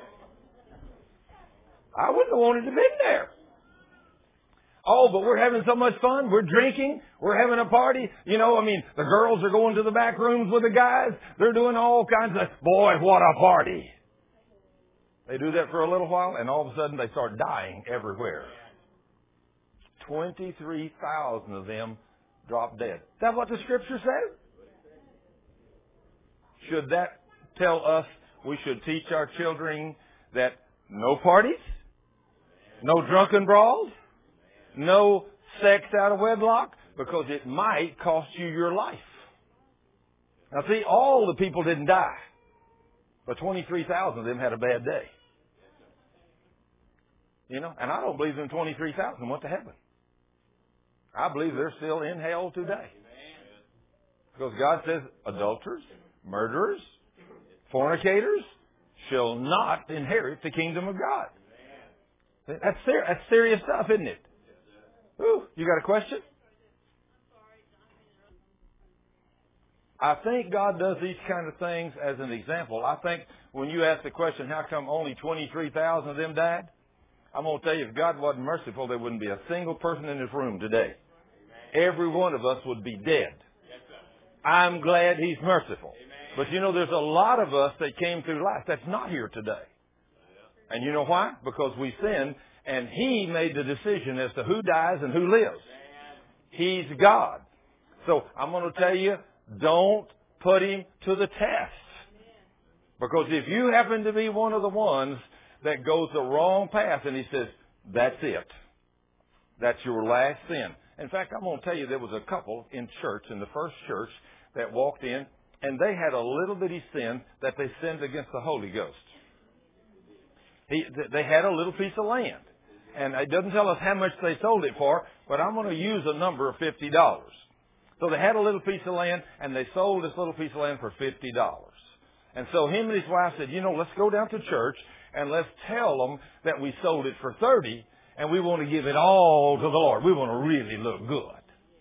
I wouldn't have wanted to have been there. Oh, but we're having so much fun. We're drinking. We're having a party. You know, I mean, the girls are going to the back rooms with the guys. They're doing all kinds of, boy, what a party. They do that for a little while, and all of a sudden they start dying everywhere. 23,000 of them dropped dead. Is that what the Scripture says? Should that tell us we should teach our children that no parties, no drunken brawls, no sex out of wedlock? Because it might cost you your life. Now see, all the people didn't die, but 23,000 of them had a bad day. You know, and I don't believe them 23,000 went to heaven. I believe they're still in hell today. Because God says adulterers, murderers, fornicators shall not inherit the kingdom of God. That's serious stuff, isn't it? Ooh, you got a question? I think God does these kind of things as an example. I think when you ask the question, how come only 23,000 of them died? I'm going to tell you, if God wasn't merciful, there wouldn't be a single person in this room today. Every one of us would be dead. I'm glad He's merciful. But you know, there's a lot of us that came through life that's not here today. And you know why? Because we sinned, and He made the decision as to who dies and who lives. He's God. So I'm going to tell you, don't put Him to the test. Because if you happen to be one of the ones that goes the wrong path, and He says, that's it. That's your last sin. In fact, I'm going to tell you, there was a couple in church, in the first church, that walked in, and they had a little bitty sin that they sinned against the Holy Ghost. They had a little piece of land. And it doesn't tell us how much they sold it for, but I'm going to use a number of $50. So they had a little piece of land, and they sold this little piece of land for $50. And so him and his wife said, you know, let's go down to church, and let's tell them that we sold it for $30, and we want to give it all to the Lord. We want to really look good.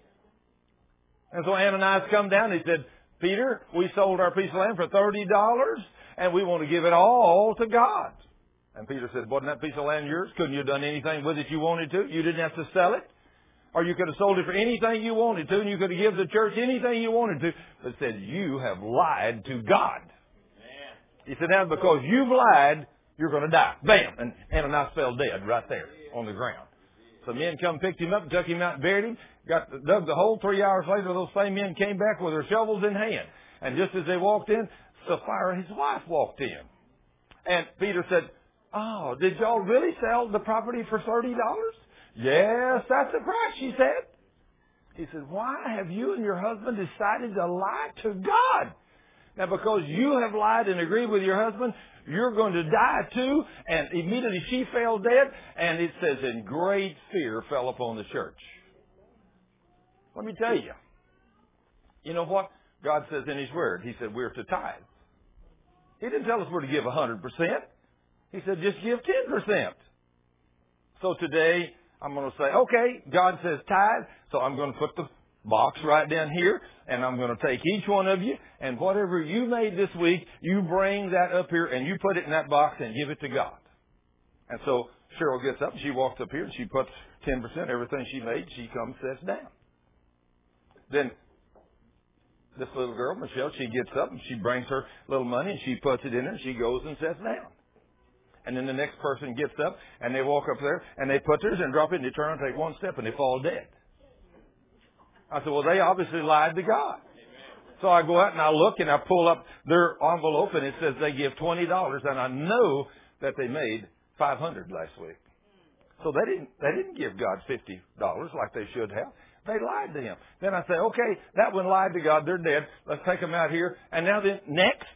And so Ananias come down, and he said, Peter, we sold our piece of land for $30, and we want to give it all to God. And Peter said, wasn't that piece of land yours? Couldn't you have done anything with it you wanted to? You didn't have to sell it. Or you could have sold it for anything you wanted to, and you could have given the church anything you wanted to. But it said, you have lied to God. He said, now because you've lied, you're going to die. Bam! And Ananias fell dead right there on the ground. So men come picked him up and took him out and buried him. Dug the hole. 3 hours later, those same men came back with their shovels in hand. And just as they walked in, Sapphira, his wife, walked in. And Peter said, oh, did y'all really sell the property for $30? Yes, that's the price, she said. He said, why have you and your husband decided to lie to God? Now, because you have lied and agreed with your husband, you're going to die too. And immediately she fell dead. And it says, and great fear fell upon the church. Let me tell you. You know what? God says in His Word, He said we're to tithe. He didn't tell us we're to give 100%. He said just give 10%. So today, I'm going to say, okay, God says tithe, so I'm going to put the box right down here, and I'm going to take each one of you, and whatever you made this week, you bring that up here, and you put it in that box and give it to God. And so Cheryl gets up, and she walks up here, and she puts 10%, everything she made, she comes and sits down. Then this little girl, Michelle, she gets up, and she brings her little money, and she puts it in there, and she goes and sits down. And then the next person gets up, and they walk up there, and they put theirs and drop it, and they turn and take one step, and they fall dead. I said, well, they obviously lied to God. So I go out and I look and I pull up their envelope and it says they give $20, and I know that they made $500 last week. So they didn't give God $50 like they should have. They lied to Him. Then I say, okay, that one lied to God. They're dead. Let's take them out here. And now then, next.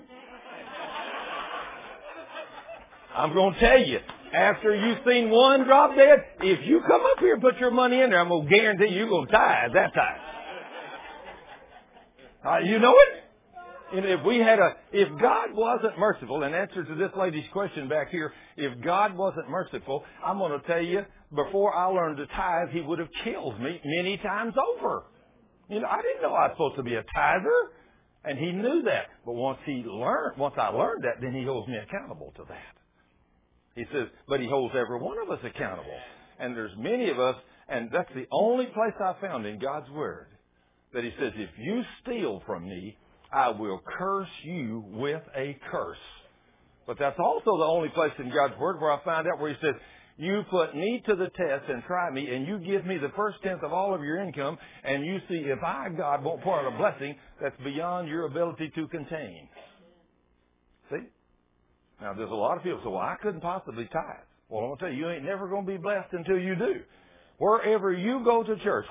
I'm going to tell you, after you've seen one drop dead, if you come up here and put your money in there, I'm going to guarantee you're going to tithe that time. You know it? And if God wasn't merciful, in answer to this lady's question back here, if God wasn't merciful, I'm going to tell you, before I learned to tithe, He would have killed me many times over. I didn't know I was supposed to be a tither, and He knew that. But once I learned that, then He holds me accountable to that. He says, but He holds every one of us accountable. And there's many of us, and that's the only place I found in God's Word that He says, if you steal from me, I will curse you with a curse. But that's also the only place in God's Word where I find out where He says, you put me to the test and try me, and you give me the first tenth of all of your income, and you see if I, God, won't pour out a blessing that's beyond your ability to contain. See? Now, there's a lot of people say, well, I couldn't possibly tithe. Well, I'm going to tell you, you ain't never going to be blessed until you do. Wherever you go to church,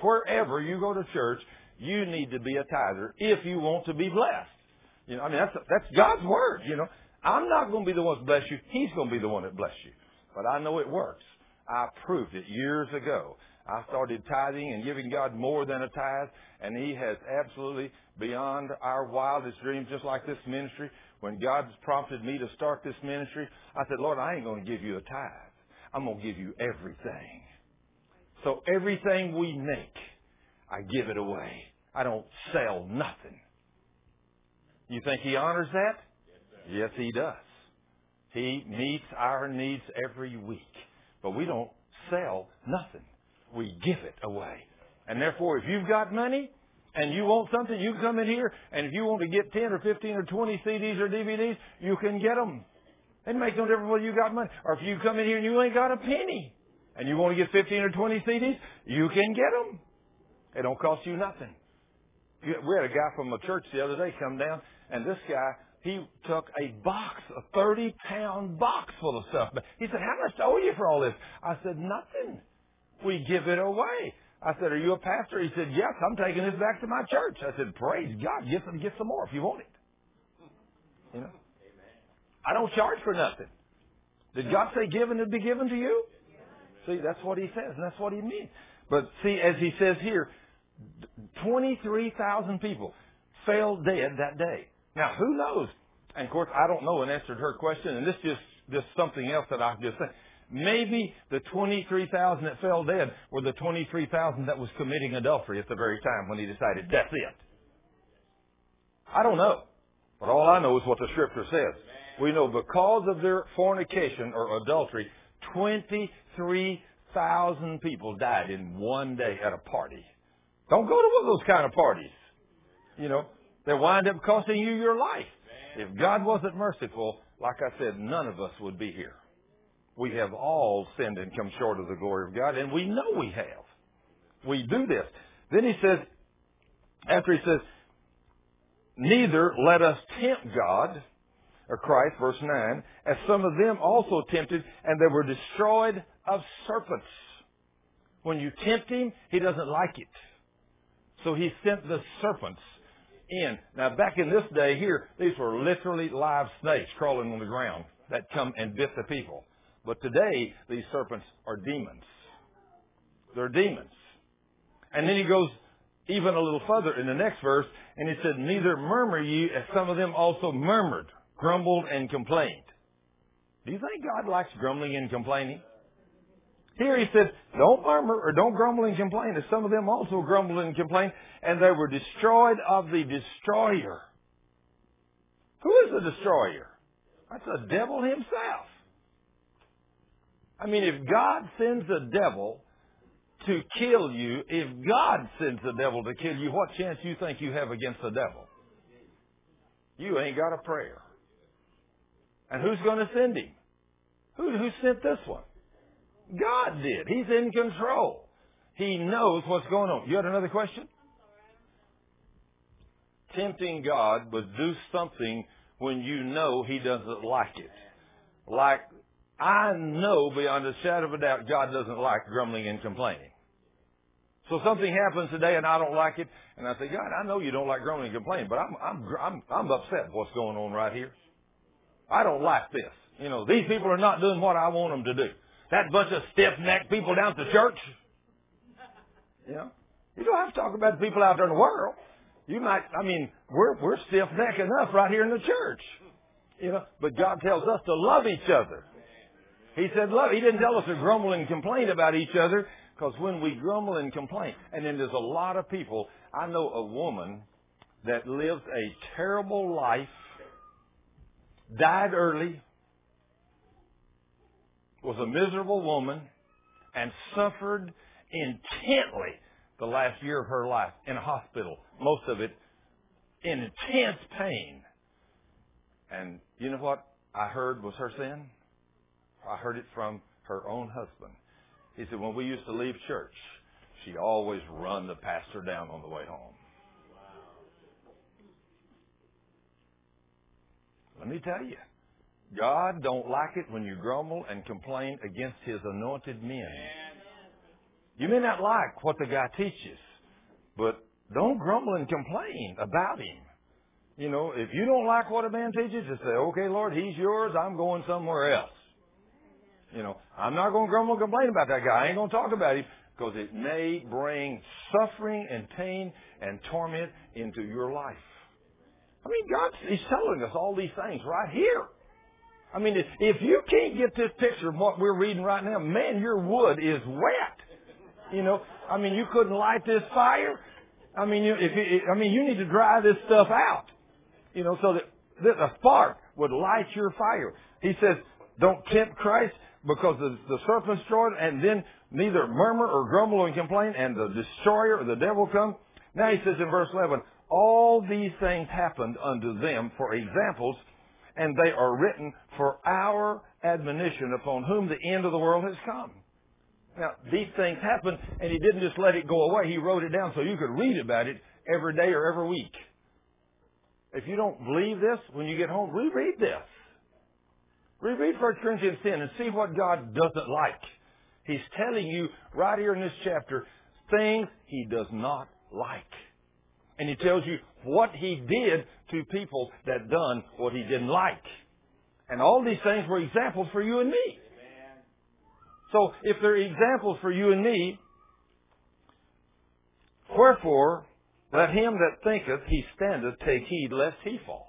you need to be a tither if you want to be blessed. That's God's Word, I'm not going to be the one to bless you. He's going to be the one that bless you. But I know it works. I proved it years ago. I started tithing and giving God more than a tithe, and He has absolutely, beyond our wildest dreams, just like this ministry. When God's prompted me to start this ministry, I said, Lord, I ain't going to give you a tithe. I'm going to give you everything. So everything we make, I give it away. I don't sell nothing. You think He honors that? Yes, He does. He meets our needs every week. But we don't sell nothing. We give it away. And therefore, if you've got money and you want something, you can come in here, and if you want to get 10 or 15 or 20 CDs or DVDs, you can get them. It makes no difference whether you got money. Or if you come in here and you ain't got a penny, and you want to get 15 or 20 CDs, you can get them. It don't cost you nothing. We had a guy from a church the other day come down, and this guy, he took a 30-pound box full of stuff. He said, how much owe you for all this? I said, nothing. We give it away. I said, are you a pastor? He said, yes, I'm taking this back to my church. I said, praise God, get some more if you want it. I don't charge for nothing. Did God say give and it'd be given to you? See, that's what He says, and that's what He means. But see, as He says here, 23,000 people fell dead that day. Now, who knows? And, of course, I don't know and answered her question, and this is just something else that I just said. Maybe the 23,000 that fell dead were the 23,000 that was committing adultery at the very time when He decided, that's it. I don't know. But all I know is what the Scripture says. We know because of their fornication or adultery, 23,000 people died in one day at a party. Don't go to one of those kind of parties. They wind up costing you your life. If God wasn't merciful, like I said, none of us would be here. We have all sinned and come short of the glory of God, and we know we have. We do this. Then He says, after He says, neither let us tempt God, or Christ, verse 9, as some of them also tempted, and they were destroyed of serpents. When you tempt Him, He doesn't like it. So He sent the serpents in. Now, back in this day here, these were literally live snakes crawling on the ground that come and bit the people. But today, these serpents are demons. They're demons. And then He goes even a little further in the next verse, and He said, neither murmur ye, as some of them also murmured, grumbled, and complained. Do you think God likes grumbling and complaining? Here He said, don't murmur or don't grumble and complain, as some of them also grumbled and complained, and they were destroyed of the destroyer. Who is the destroyer? That's the devil himself. I mean, if God sends a devil to kill you, if God sends the devil to kill you, what chance do you think you have against the devil? You ain't got a prayer. And who's going to send him? Who sent this one? God did. He's in control. He knows what's going on. You had another question? Tempting God would do something when you know He doesn't like it. Like, I know beyond a shadow of a doubt God doesn't like grumbling and complaining. So something happens today and I don't like it, and I say, God, I know you don't like grumbling and complaining, but I'm upset with what's going on right here. I don't like this. These people are not doing what I want them to do. That bunch of stiff-necked people down at the church. You don't have to talk about the people out there in the world. You might, we're stiff-necked enough right here in the church. But God tells us to love each other. He said love. He didn't tell us to grumble and complain about each other, because when we grumble and complain, and then there's a lot of people. I know a woman that lived a terrible life, died early, was a miserable woman, and suffered intently the last year of her life in a hospital, most of it in intense pain. And you know what I heard was her sin? I heard it from her own husband. He said, when we used to leave church, she always run the pastor down on the way home. Let me tell you, God don't like it when you grumble and complain against His anointed men. You may not like what the guy teaches, but don't grumble and complain about him. If you don't like what a man teaches, just say, okay, Lord, he's yours. I'm going somewhere else. I'm not going to grumble and complain about that guy. I ain't going to talk about him, because it may bring suffering and pain and torment into your life. God is telling us all these things right here. If you can't get this picture of what we're reading right now, man, your wood is wet. You couldn't light this fire. You need to dry this stuff out. So that a spark would light your fire. He says, don't tempt Christ, because the serpent's destroyed, and then neither murmur or grumble and complain, and the destroyer or the devil come. Now he says in verse 11, all these things happened unto them for examples, and they are written for our admonition, upon whom the end of the world has come. Now, these things happened, and He didn't just let it go away. He wrote it down so you could read about it every day or every week. If you don't believe this, when you get home, reread this. Reread 1 Corinthians 10 and see what God doesn't like. He's telling you right here in this chapter things He does not like. And He tells you what He did to people that done what He didn't like. And all these things were examples for you and me. So if they're examples for you and me, wherefore let him that thinketh he standeth take heed lest he fall.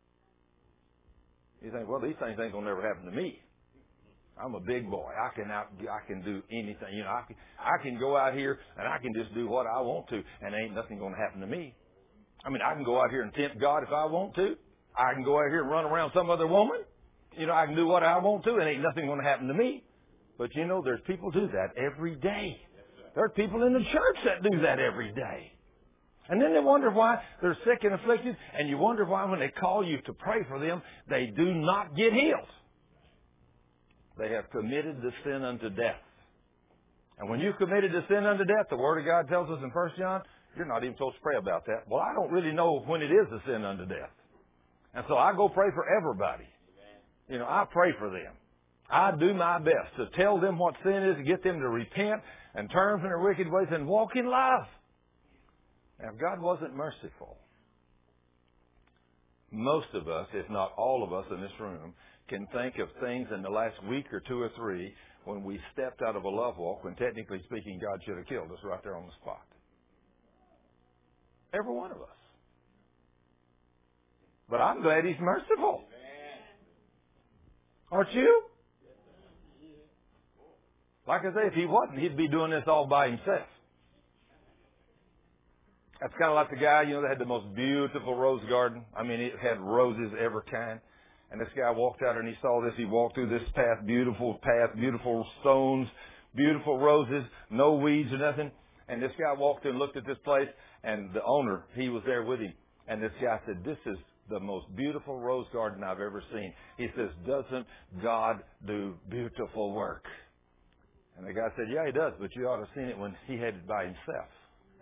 You think, well, these things ain't going to never happen to me. I'm a big boy. I can do anything. I can go out here and I can just do what I want to, and ain't nothing going to happen to me. I can go out here and tempt God if I want to. I can go out here and run around some other woman. I can do what I want to, and ain't nothing going to happen to me. But there's people do that every day. There are people in the church that do that every day. And then they wonder why they're sick and afflicted, and you wonder why when they call you to pray for them, they do not get healed. They have committed the sin unto death. And when you've committed the sin unto death, the Word of God tells us in 1 John, you're not even supposed to pray about that. Well, I don't really know when it is a sin unto death. And so I go pray for everybody. I pray for them. I do my best to tell them what sin is, to get them to repent and turn from their wicked ways and walk in love. Now, if God wasn't merciful, most of us, if not all of us in this room, can think of things in the last week or two or three when we stepped out of a love walk, when technically speaking, God should have killed us right there on the spot. Every one of us. But I'm glad He's merciful. Aren't you? Like I say, if He wasn't, He'd be doing this all by Himself. That's kind of like the guy, that had the most beautiful rose garden. It had roses every kind. And this guy walked out and he saw this. He walked through this path, beautiful stones, beautiful roses, no weeds or nothing. And this guy walked in and looked at this place, and the owner, he was there with him. And this guy said, this is the most beautiful rose garden I've ever seen. He says, doesn't God do beautiful work? And the guy said, yeah, He does, but you ought to have seen it when He had it by Himself.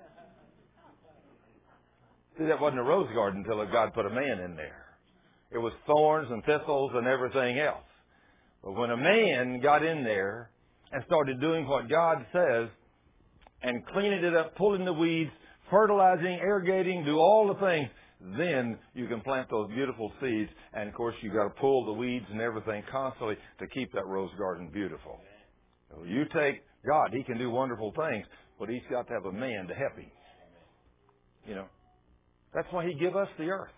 See, that wasn't a rose garden until God put a man in there. It was thorns and thistles and everything else. But when a man got in there and started doing what God says and cleaning it up, pulling the weeds, fertilizing, irrigating, do all the things, then you can plant those beautiful seeds. And, of course, you've got to pull the weeds and everything constantly to keep that rose garden beautiful. So you take God, He can do wonderful things, but He's got to have a man to help Him. That's why He give us the earth.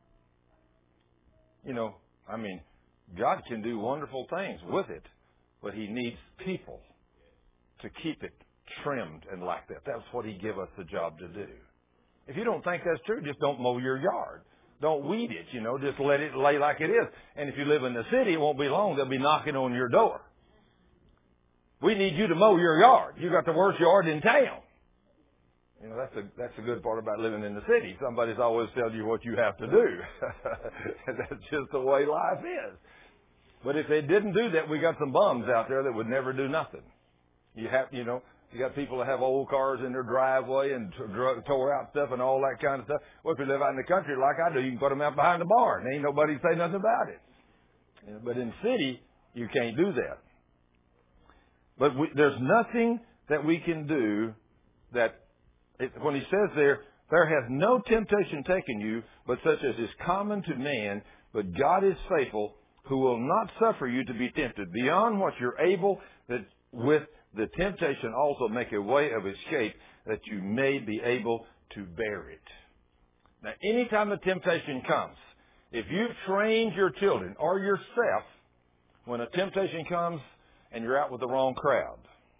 God can do wonderful things with it, but He needs people to keep it trimmed and like that. That's what He give us the job to do. If you don't think that's true, just don't mow your yard. Don't weed it, just let it lay like it is. And if you live in the city, it won't be long, they'll be knocking on your door. We need you to mow your yard. You got the worst yard in town. That's the good part about living in the city. Somebody's always telling you what you have to do. That's just the way life is. But if they didn't do that, we got some bums out there that would never do nothing. You got people that have old cars in their driveway and tore out stuff and all that kind of stuff. Well, if you live out in the country like I do, you can put them out behind the barn. Ain't nobody say nothing about it. But in the city, you can't do that. But there's nothing that we can do when He says there has no temptation taken you, but such as is common to man, but God is faithful, who will not suffer you to be tempted beyond what you're able, that with the temptation also make a way of escape, that you may be able to bear it. Now, anytime a temptation comes, if you've trained your children or yourself, when a temptation comes and you're out with the wrong crowd.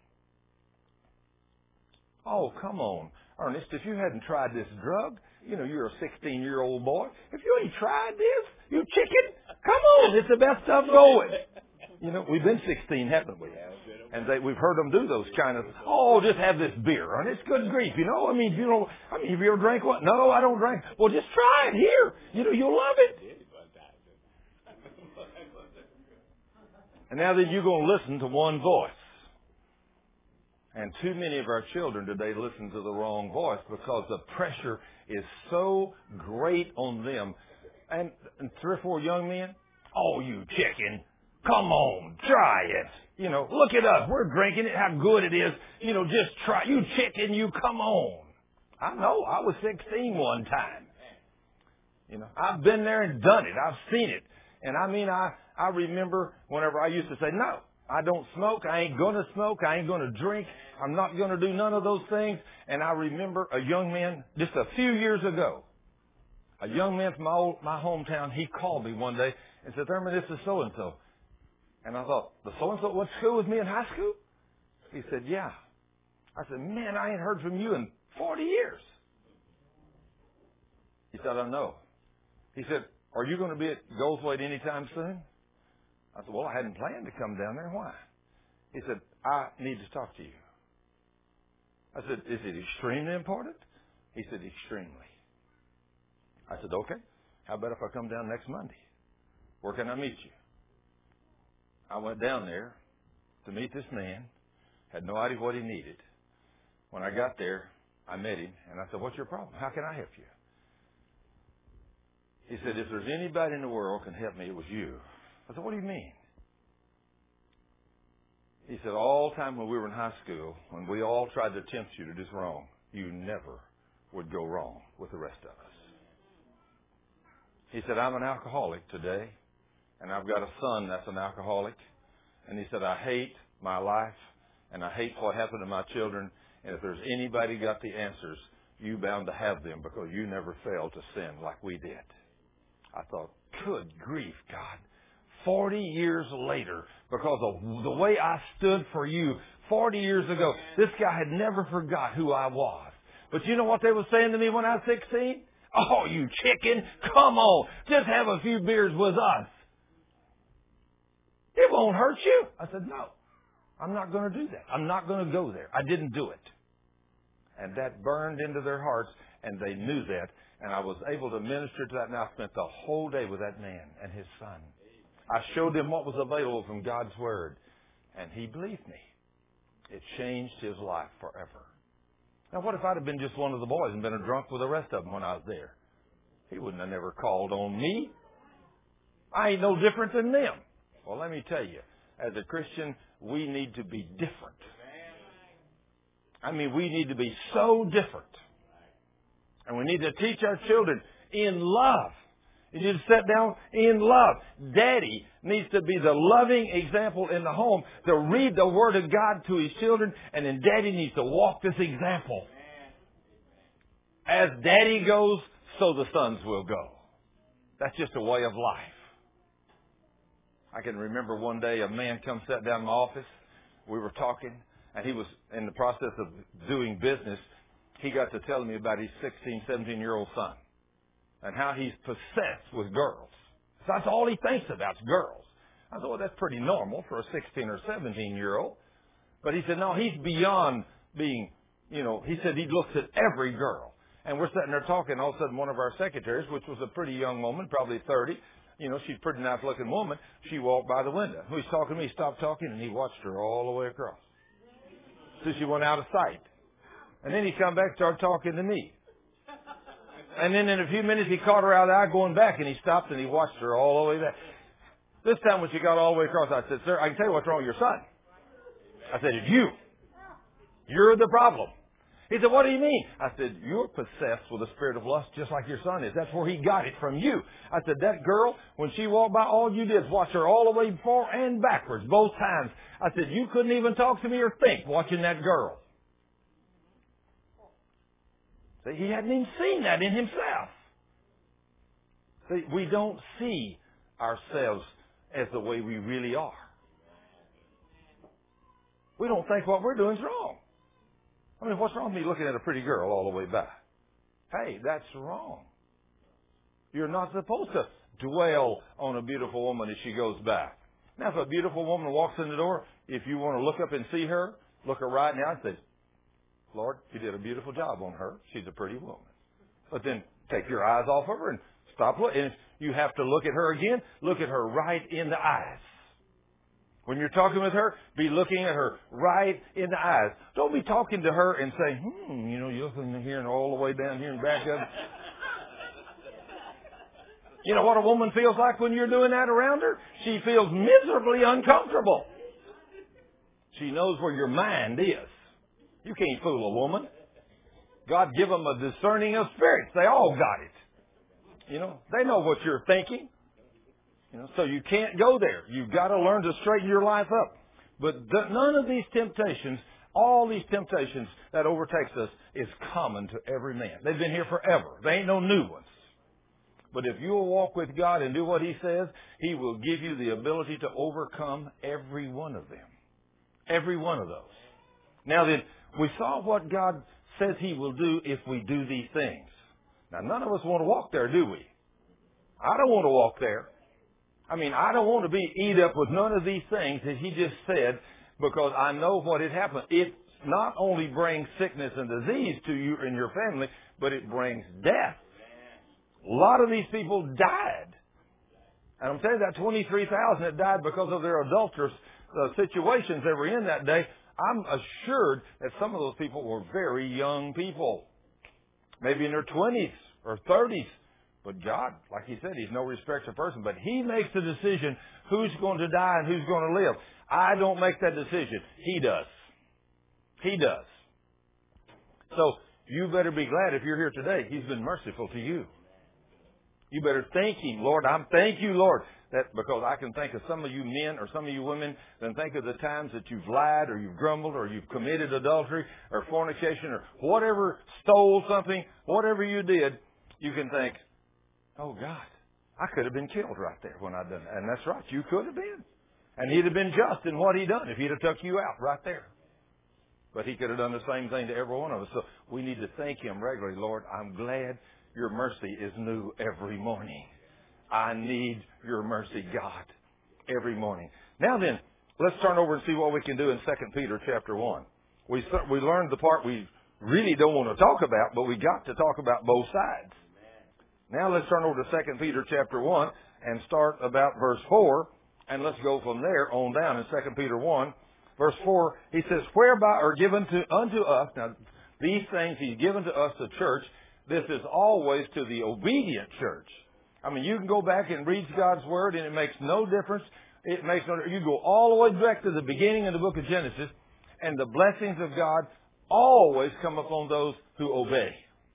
Oh, come on, Ernest, if you hadn't tried this drug, you're a 16-year-old boy. If you ain't tried this, you chicken, come on, it's the best stuff going. We've been 16, haven't we? And we've heard them do those kind of, just have this beer. And it's good grief, have you ever drank one? No, I don't drink. Well, just try it here. You'll love it. And now then you're going to listen to one voice. And too many of our children today listen to the wrong voice because the pressure is so great on them. And 3 or 4 young men, oh, you chicken, come on, try it. Look at us. We're drinking it, how good it is. Just try. You chicken, you come on. I know. I was 16 one time. I've been there and done it. I've seen it. And I remember whenever I used to say, no, I don't smoke. I ain't going to smoke. I ain't going to drink. I'm not going to do none of those things. And I remember a young man just a few years ago, a young man from my hometown, he called me one day and said, Thurman, this is so-and-so. And I thought, the so-and-so went to school with me in high school? He said, yeah. I said, man, I ain't heard from you in 40 years. He said, I know. He said, are you going to be at Goldthwaite anytime soon? I said, well, I hadn't planned to come down there. Why? He said, I need to talk to you. I said, is it extremely important? He said, extremely. I said, okay. How about if I come down next Monday? Where can I meet you? I went down there to meet this man, had no idea what he needed. When I got there, I met him, and I said, what's your problem? How can I help you? He said, if there's anybody in the world can help me, it was you. I said, what do you mean? He said, all the time when we were in high school, when we all tried to tempt you to do wrong, you never would go wrong with the rest of us. He said, I'm an alcoholic today, and I've got a son that's an alcoholic. And he said, I hate my life, and I hate what happened to my children. And if there's anybody got the answers, you bound to have them because you never failed to sin like we did. I thought, good grief, God. 40 years later, because of the way I stood for you 40 years ago, this guy had never forgot who I was. But you know what they were saying to me when I was 16? Oh, you chicken, come on, just have a few beers with us. It won't hurt you. I said, no, I'm not going to do that. I'm not going to go there. I didn't do it. And that burned into their hearts, and they knew that. And I was able to minister to that, and I spent the whole day with that man and his son. I showed him what was available from God's Word, and he believed me. It changed his life forever. Now, what if I'd have been just one of the boys and been a drunk with the rest of them when I was there? He wouldn't have never called on me. I ain't no different than them. Well, let me tell you, as a Christian, we need to be different. I mean, we need to be so different. And we need to teach our children in love. You need to sit down in love. Daddy needs to be the loving example in the home, to read the Word of God to his children, and then Daddy needs to walk this example. As Daddy goes, so the sons will go. That's just a way of life. I can remember one day a man come sat down in my office. We were talking, and he was in the process of doing business. He got to telling me about his 16, 17-year-old son and how he's possessed with girls. So that's all he thinks about is girls. I thought, well, that's pretty normal for a 16 or 17-year-old. But he said, no, he's beyond being, he said he looks at every girl. And we're sitting there talking. All of a sudden, one of our secretaries, which was a pretty young woman, probably 30, she's a pretty nice-looking woman, she walked by the window. He's talking to me, stopped talking, and he watched her all the way across. So she went out of sight. And then he come back and started talking to me. And then in a few minutes, he caught her out of the eye going back, and he stopped and he watched her all the way back. This time when she got all the way across, I said, sir, I can tell you what's wrong with your son. I said, it's you. You're the problem. He said, what do you mean? I said, you're possessed with a spirit of lust just like your son is. That's where he got it from you. I said, that girl, when she walked by, all you did was watch her all the way forward and backwards, both times. I said, you couldn't even talk to me or think watching that girl. See, he hadn't even seen that in himself. See, we don't see ourselves as the way we really are. We don't think what we're doing is wrong. I mean, what's wrong with me looking at a pretty girl all the way by? Hey, that's wrong. You're not supposed to dwell on a beautiful woman as she goes by. Now, if a beautiful woman walks in the door, if you want to look up and see her, look her right now and say, Lord, you did a beautiful job on her. She's a pretty woman. But then take your eyes off of her and stop looking. And if you have to look at her again, look at her right in the eyes. When you're talking with her, be looking at her right in the eyes. Don't be talking to her and saying, you're looking here and all the way down here and back up. You know what a woman feels like when you're doing that around her? She feels miserably uncomfortable. She knows where your mind is. You can't fool a woman. God give them a discerning of spirits. They all got it. They know what you're thinking. So you can't go there. You've got to learn to straighten your life up. But none of these temptations, all these temptations that overtakes us is common to every man. They've been here forever. They ain't no new ones. But if you will walk with God and do what He says, He will give you the ability to overcome every one of them. Every one of those. Now then, we saw what God says He will do if we do these things. Now, none of us want to walk there, do we? I don't want to walk there. I don't want to be eat up with none of these things that He just said, because I know what had happened. It not only brings sickness and disease to you and your family, but it brings death. A lot of these people died. And I'm telling you, that 23,000 that died because of their adulterous situations they were in that day, I'm assured that some of those people were very young people. Maybe in their 20s or 30s. But God, like He said, He's no respecter of person. But He makes the decision who's going to die and who's going to live. I don't make that decision. He does. He does. So you better be glad if you're here today. He's been merciful to you. You better thank Him. Lord, thank you, Lord. That because I can think of some of you men or some of you women, then think of the times that you've lied or you've grumbled or you've committed adultery or fornication or whatever, stole something, whatever you did, you can think, oh, God, I could have been killed right there when I done that. And that's right, you could have been. And He'd have been just in what He done if He'd have took you out right there. But He could have done the same thing to every one of us. So we need to thank Him regularly. Lord, I'm glad Your mercy is new every morning. I need Your mercy, God, every morning. Now then, let's turn over and see what we can do in 2 Peter chapter 1. We learned the part we really don't want to talk about, but we got to talk about both sides. Now let's turn over to 2 Peter chapter 1 and start about verse 4, and let's go from there on down in 2 Peter 1. Verse 4, he says, whereby are given unto us, now these things He's given to us, the church, this is always to the obedient church. You can go back and read God's Word, and it makes no difference. You go all the way back to the beginning of the book of Genesis, and the blessings of God always come upon those who obey.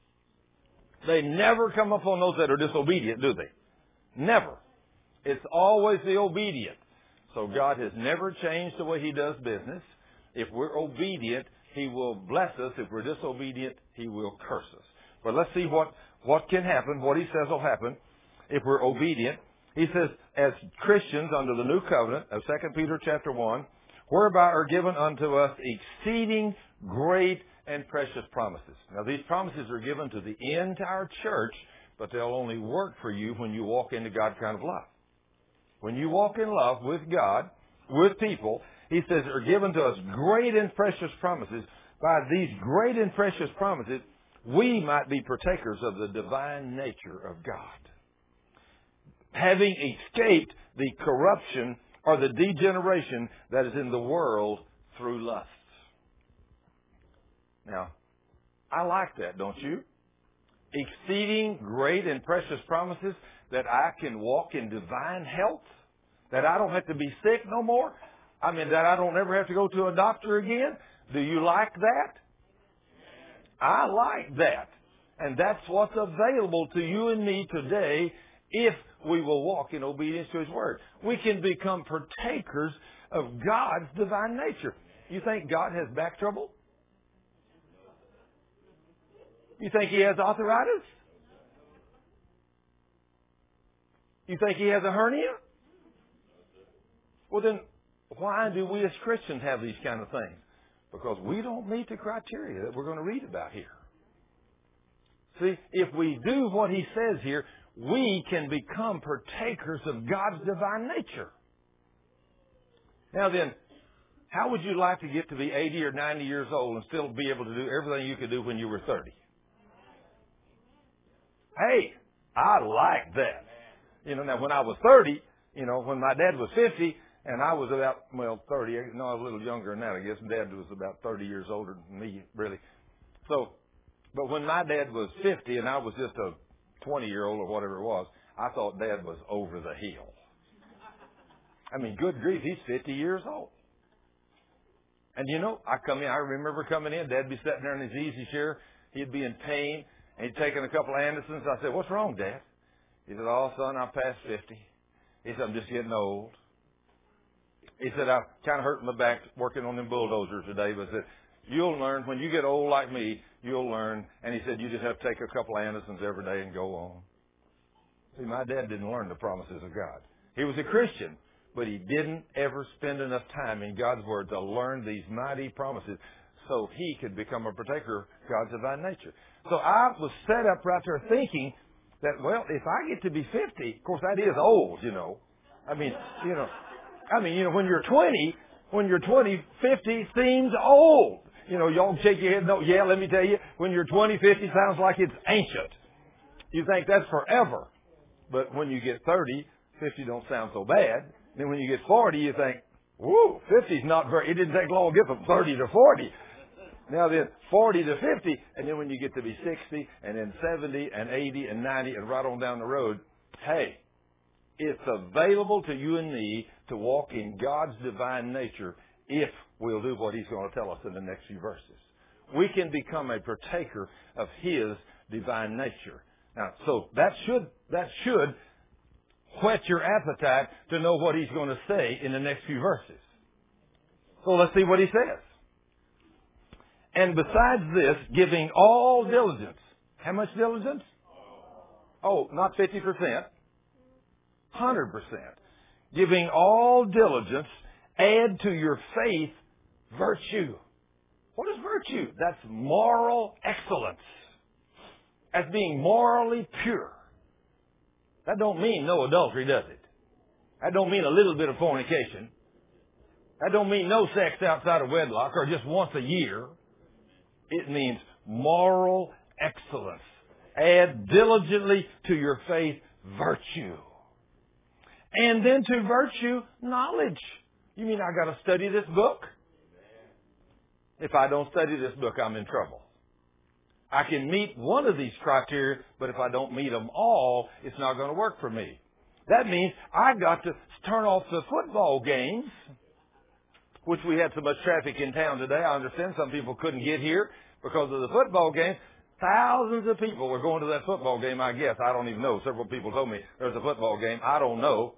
They never come upon those that are disobedient, do they? Never. It's always the obedient. So God has never changed the way He does business. If we're obedient, He will bless us. If we're disobedient, He will curse us. But let's see what what can happen, what he says will happen if we're obedient. He says, as Christians under the new covenant of 2 Peter chapter 1, whereby are given unto us exceeding great and precious promises. Now, these promises are given to the entire church, but they'll only work for you when you walk into God's kind of love. When you walk in love with God, with people, he says, are given to us great and precious promises. By these great and precious promises, we might be partakers of the divine nature of God, having escaped the corruption or the degeneration that is in the world through lusts. Now, I like that, don't you? Exceeding great and precious promises, that I can walk in divine health, that I don't have to be sick no more. I mean, that I don't ever have to go to a doctor again. Do you like that? I like that. And that's what's available to you and me today if we will walk in obedience to His Word. We can become partakers of God's divine nature. You think God has back trouble? You think He has arthritis? You think He has a hernia? Well, then why do we as Christians have these kind of things? Because we don't meet the criteria that we're going to read about here. See, if we do what He says here, we can become partakers of God's divine nature. Now then, how would you like to get to be 80 or 90 years old and still be able to do everything you could do when you were 30? Hey, I like that. You know, now when I was 30, you know, when my dad was 50 and I was about, 30, no, I was a little younger than that, I guess. Dad was about 30 years older than me, really. So, but when my dad was 50 and I was just a 20-year-old or whatever it was, I thought Dad was over the hill. I mean, good grief, he's 50 years old. And you know, I remember coming in, Dad'd be sitting there in his easy chair, he'd be in pain, and he'd taken a couple of Andersons. I said, "What's wrong, Dad?" He said, "Oh, son, I'm past 50. He said, "I'm just getting old." He said, "I kind of hurt my back working on them bulldozers today," but I said, "You'll learn. When you get old like me, you'll learn." And he said, "You just have to take a couple of Andersons every day and go on." See, my dad didn't learn the promises of God. He was a Christian, but he didn't ever spend enough time in God's Word to learn these mighty promises so he could become a partaker of God's divine nature. So I was set up right there thinking that, well, if I get to be 50, of course, that is old, you know. When you're 20, 50 seems old. You know, y'all shake your head. No, yeah, let me tell you, when you're 20, 50 sounds like it's ancient. You think that's forever. But when you get 30, 50 don't sound so bad. Then when you get 40, you think, whoo, 50's not very, it didn't take long to get from 30 to 40. Now then, 40 to 50, and then when you get to be 60, and then 70, and 80, and 90, and right on down the road, hey, it's available to you and me to walk in God's divine nature if we'll do what He's going to tell us in the next few verses. We can become a partaker of His divine nature. Now, so that should whet your appetite to know what He's going to say in the next few verses. So let's see what He says. And besides this, giving all diligence. How much diligence? Oh, not 50%. 100%. Giving all diligence, add to your faith virtue. What is virtue? That's moral excellence. That's being morally pure. That don't mean no adultery, does it? That don't mean a little bit of fornication. That don't mean no sex outside of wedlock or just once a year. It means moral excellence. Add diligently to your faith virtue. And then to virtue, knowledge. You mean I got to study this book? If I don't study this book, I'm in trouble. I can meet one of these criteria, but if I don't meet them all, it's not going to work for me. That means I got to turn off the football games, which we had so much traffic in town today. I understand some people couldn't get here because of the football game. Thousands of people were going to that football game, I guess. I don't even know. Several people told me there's a football game. I don't know.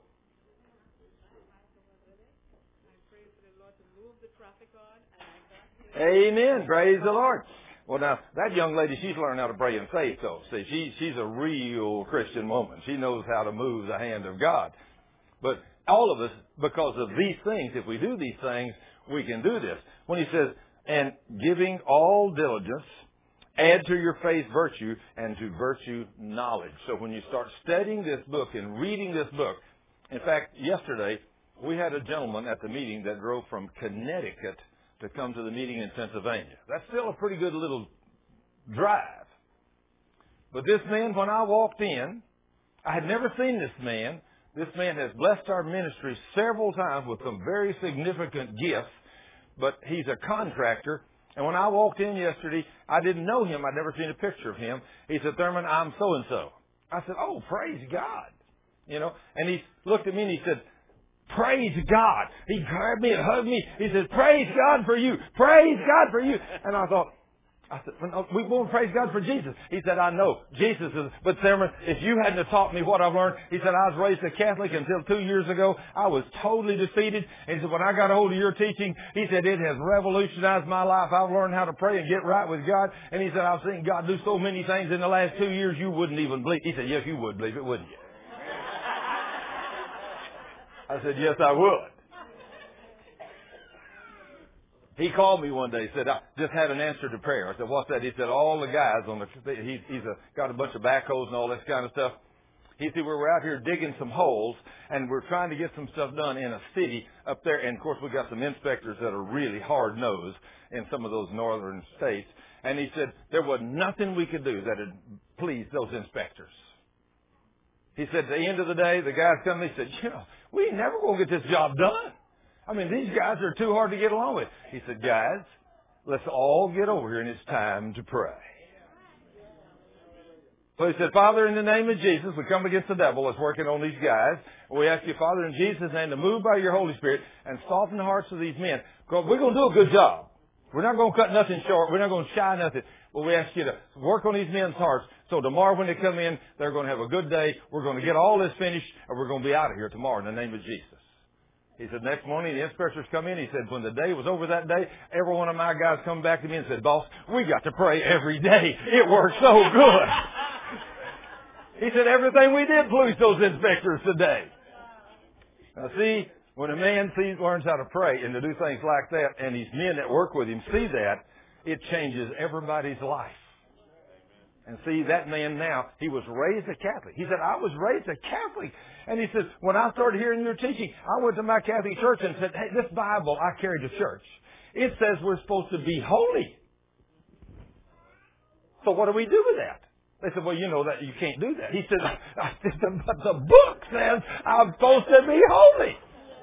Amen. Praise the Lord. Well, now, that young lady, she's learned how to pray in faith, though. See, she's a real Christian woman. She knows how to move the hand of God. But all of us, because of these things, if we do these things, we can do this. When he says, and giving all diligence, add to your faith virtue, and to virtue knowledge. So when you start studying this book and reading this book, in fact, yesterday, we had a gentleman at the meeting that drove from Connecticut to come to the meeting in Pennsylvania. That's still a pretty good little drive. But this man, when I walked in, I had never seen this man. This man has blessed our ministry several times with some very significant gifts, but he's a contractor. And when I walked in yesterday, I didn't know him. I'd never seen a picture of him. He said, Thurman, I'm so-and-so. I said, oh, praise God. You know, and he looked at me and he said, praise God. He grabbed me and hugged me. He said, praise God for you. Praise God for you. And I said, well, we won't praise God for Jesus. He said, I know. Jesus is, but Thurman, if you hadn't have taught me what I've learned, he said, I was raised a Catholic until 2 years ago. I was totally defeated. And he said, when I got a hold of your teaching, he said, it has revolutionized my life. I've learned how to pray and get right with God. And he said, I've seen God do so many things in the last 2 years you wouldn't even believe. He said, yes, you would believe it, wouldn't you? I said, yes, I would. He called me one day, said, I just had an answer to prayer. I said, what's that? He said, all the guys on he's got a bunch of backhoes and all this kind of stuff. He said, we're out here digging some holes, and we're trying to get some stuff done in a city up there. And, of course, we got some inspectors that are really hard-nosed in some of those northern states. And he said, there was nothing we could do that would please those inspectors. He said, at the end of the day, the guys come and he said, we ain't never going to get this job done. I mean, these guys are too hard to get along with. He said, guys, let's all get over here and it's time to pray. So he said, Father, in the name of Jesus, we come against the devil that's working on these guys. We ask you, Father, in Jesus' name, to move by your Holy Spirit and soften the hearts of these men. Because we're going to do a good job. We're not going to cut nothing short. We're not going to shy nothing. But we ask you to work on these men's hearts. So tomorrow when they come in, they're going to have a good day. We're going to get all this finished, and we're going to be out of here tomorrow in the name of Jesus. He said, next morning, the inspectors come in. He said, when the day was over that day, every one of my guys come back to me and said, boss, we got to pray every day. It worked so good. He said, everything we did pleased those inspectors today. Now, see, when a man learns how to pray and to do things like that, and these men that work with him see that, it changes everybody's life. And see, that man now, he was raised a Catholic. He said, I was raised a Catholic. And he says, when I started hearing your teaching, I went to my Catholic church and said, hey, this Bible I carry to church, it says we're supposed to be holy. So what do we do with that? They said, well, you know that you can't do that. He said, but the book says I'm supposed to be holy.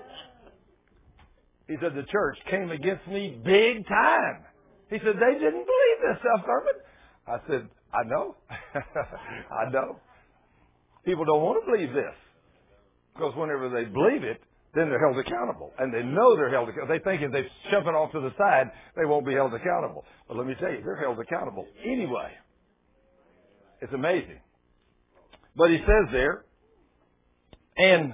He said, the church came against me big time. He said, they didn't believe this stuff, Thurman. I said, I know. I know. People don't want to believe this. Because whenever they believe it, then they're held accountable. And they know they're held accountable. They think if they shove it off to the side, they won't be held accountable. But let me tell you, they're held accountable anyway. It's amazing. But he says there, and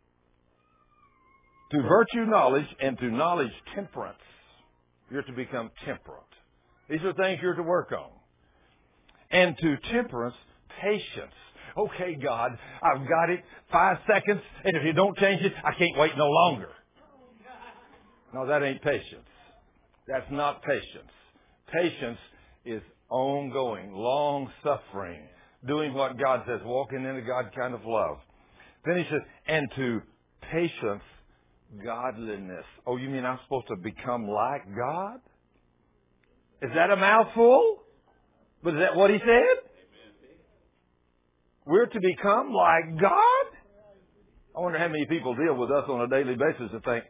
to virtue knowledge, and to knowledge temperance. You're to become temperate. These are things you're to work on. And to temperance, patience. Okay, God, I've got it. 5 seconds, and if you don't change it, I can't wait no longer. No, that ain't patience. That's not patience. Patience is ongoing, long-suffering, doing what God says, walking in a God kind of love. Then he says, and to patience, godliness. Oh, you mean I'm supposed to become like God? Is that a mouthful? But is that what he said? We're to become like God? I wonder how many people deal with us on a daily basis and think,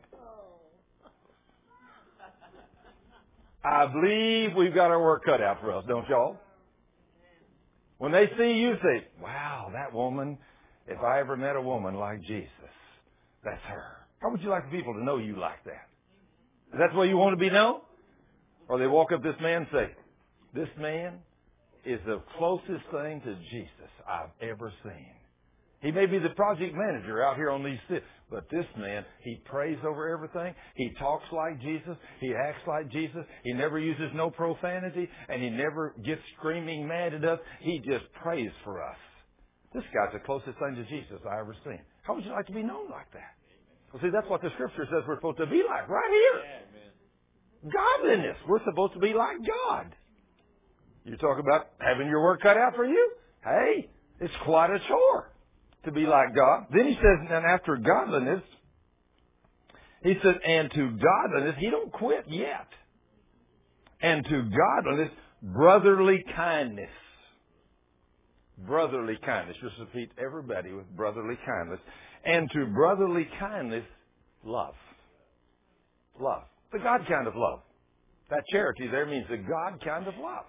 I believe we've got our work cut out for us, don't y'all? When they see you, say, wow, that woman, if I ever met a woman like Jesus, that's her. How would you like people to know you like that? Is that the way you want to be known? Or they walk up to this man and say, this man is the closest thing to Jesus I've ever seen. He may be the project manager out here on these cities. But this man, he prays over everything. He talks like Jesus. He acts like Jesus. He never uses no profanity. And he never gets screaming mad at us. He just prays for us. This guy's the closest thing to Jesus I ever seen. How would you like to be known like that? Well, see, that's what the Scripture says we're supposed to be like right here. Godliness. We're supposed to be like God. You talk about having your work cut out for you? Hey, it's quite a chore to be like God. Then he says, and after godliness, he says, and to godliness, he don't quit yet. And to godliness, brotherly kindness. Brotherly kindness. Just repeat everybody with brotherly kindness. And to brotherly kindness, love. Love. The God kind of love. That charity there means the God kind of love.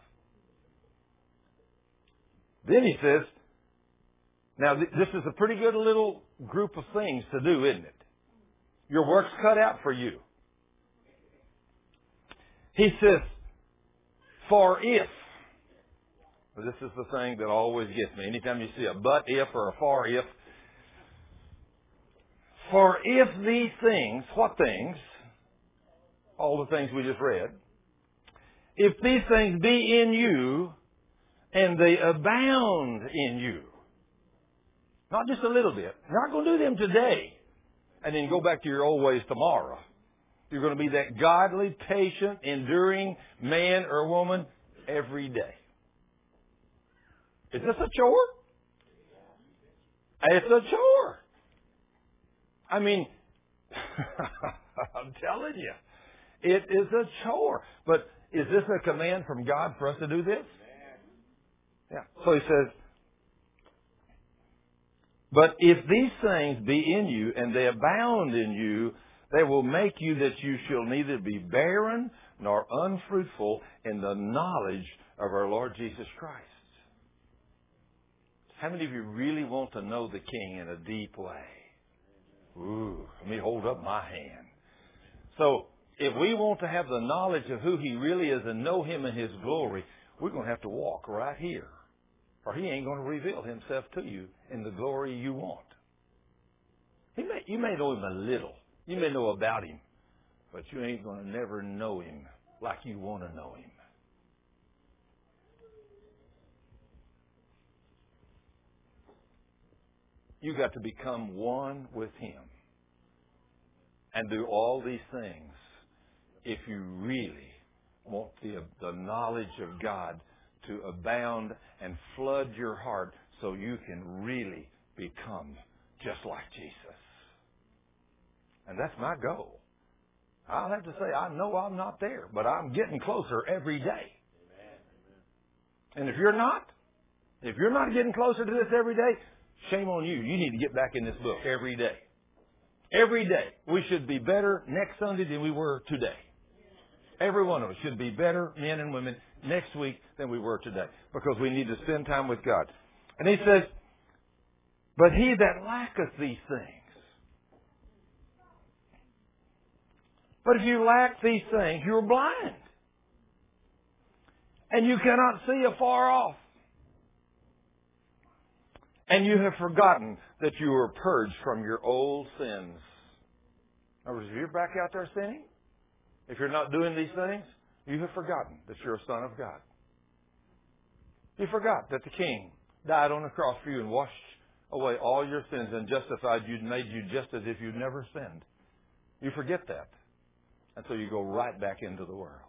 Then he says, now this is a pretty good little group of things to do, isn't it? Your work's cut out for you. He says, for if, well, this is the thing that always gets me. Anytime you see a but if or a for if. For if these things, what things? All the things we just read. If these things be in you, and they abound in you. Not just a little bit. You're not going to do them today and then go back to your old ways tomorrow. You're going to be that godly, patient, enduring man or woman every day. Is this a chore? It's a chore. I mean, I'm telling you, it is a chore. But is this a command from God for us to do this? Yeah. So he says, but if these things be in you and they abound in you, they will make you that you shall neither be barren nor unfruitful in the knowledge of our Lord Jesus Christ. How many of you really want to know the King in a deep way? Ooh, let me hold up my hand. So, if we want to have the knowledge of who He really is and know Him in His glory, we're going to have to walk right here. Or He ain't going to reveal Himself to you in the glory you want. You may know Him a little. You may know about Him. But you ain't going to never know Him like you want to know Him. You got to become one with Him. And do all these things if you really want the knowledge of God to abound and flood your heart so you can really become just like Jesus. And that's my goal. I'll have to say, I know I'm not there, but I'm getting closer every day. And if you're not getting closer to this every day, shame on you. You need to get back in this book every day. Every day. We should be better next Sunday than we were today. Every one of us should be better, men and women, next week than we were today. Because we need to spend time with God. And he says, but he that lacketh these things. But if you lack these things, you're blind. And you cannot see afar off. And you have forgotten that you were purged from your old sins. In other words, if you're back out there sinning, if you're not doing these things, you have forgotten that you're a son of God. You forgot that the King died on the cross for you and washed away all your sins and justified you and made you just as if you'd never sinned. You forget that. And so you go right back into the world.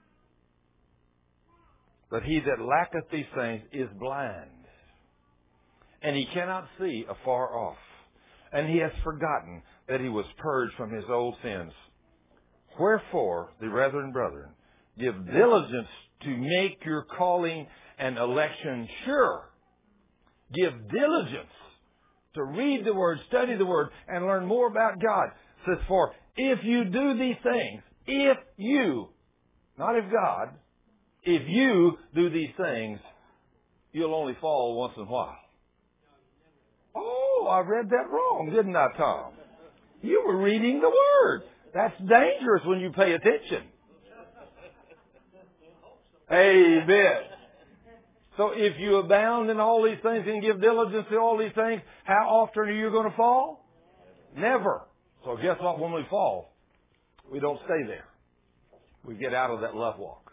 But he that lacketh these things is blind. And he cannot see afar off. And he has forgotten that he was purged from his old sins. Wherefore, the brethren, give diligence to make your calling and election sure. Give diligence to read the Word, study the Word, and learn more about God. It says, for if you do these things, if you, not if God, if you do these things, you'll only fall once in a while. Oh, I read that wrong, didn't I, Tom? You were reading the Word. That's dangerous when you pay attention. Amen. So if you abound in all these things and give diligence to all these things, how often are you going to fall? Never. So guess what? When we fall, we don't stay there. We get out of that love walk.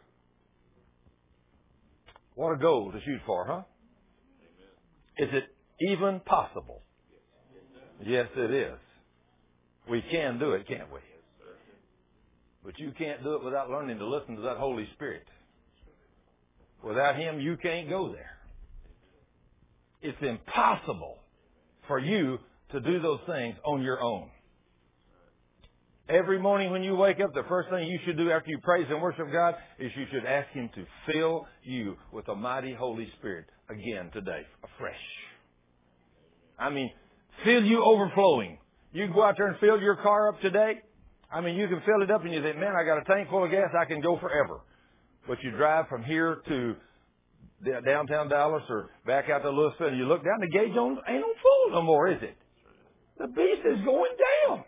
What a goal to shoot for, huh? Is it even possible? Yes, it is. We can do it, can't we? But you can't do it without learning to listen to that Holy Spirit. Without Him, you can't go there. It's impossible for you to do those things on your own. Every morning when you wake up, the first thing you should do after you praise and worship God is you should ask Him to fill you with the mighty Holy Spirit again today, afresh. I mean, fill you overflowing. You can go out there and fill your car up today. I mean, you can fill it up and you think, man, I got a tank full of gas, I can go forever. But you drive from here to downtown Dallas or back out to Louisville and you look down, the gauge ain't on full no more, is it? The beast is going down.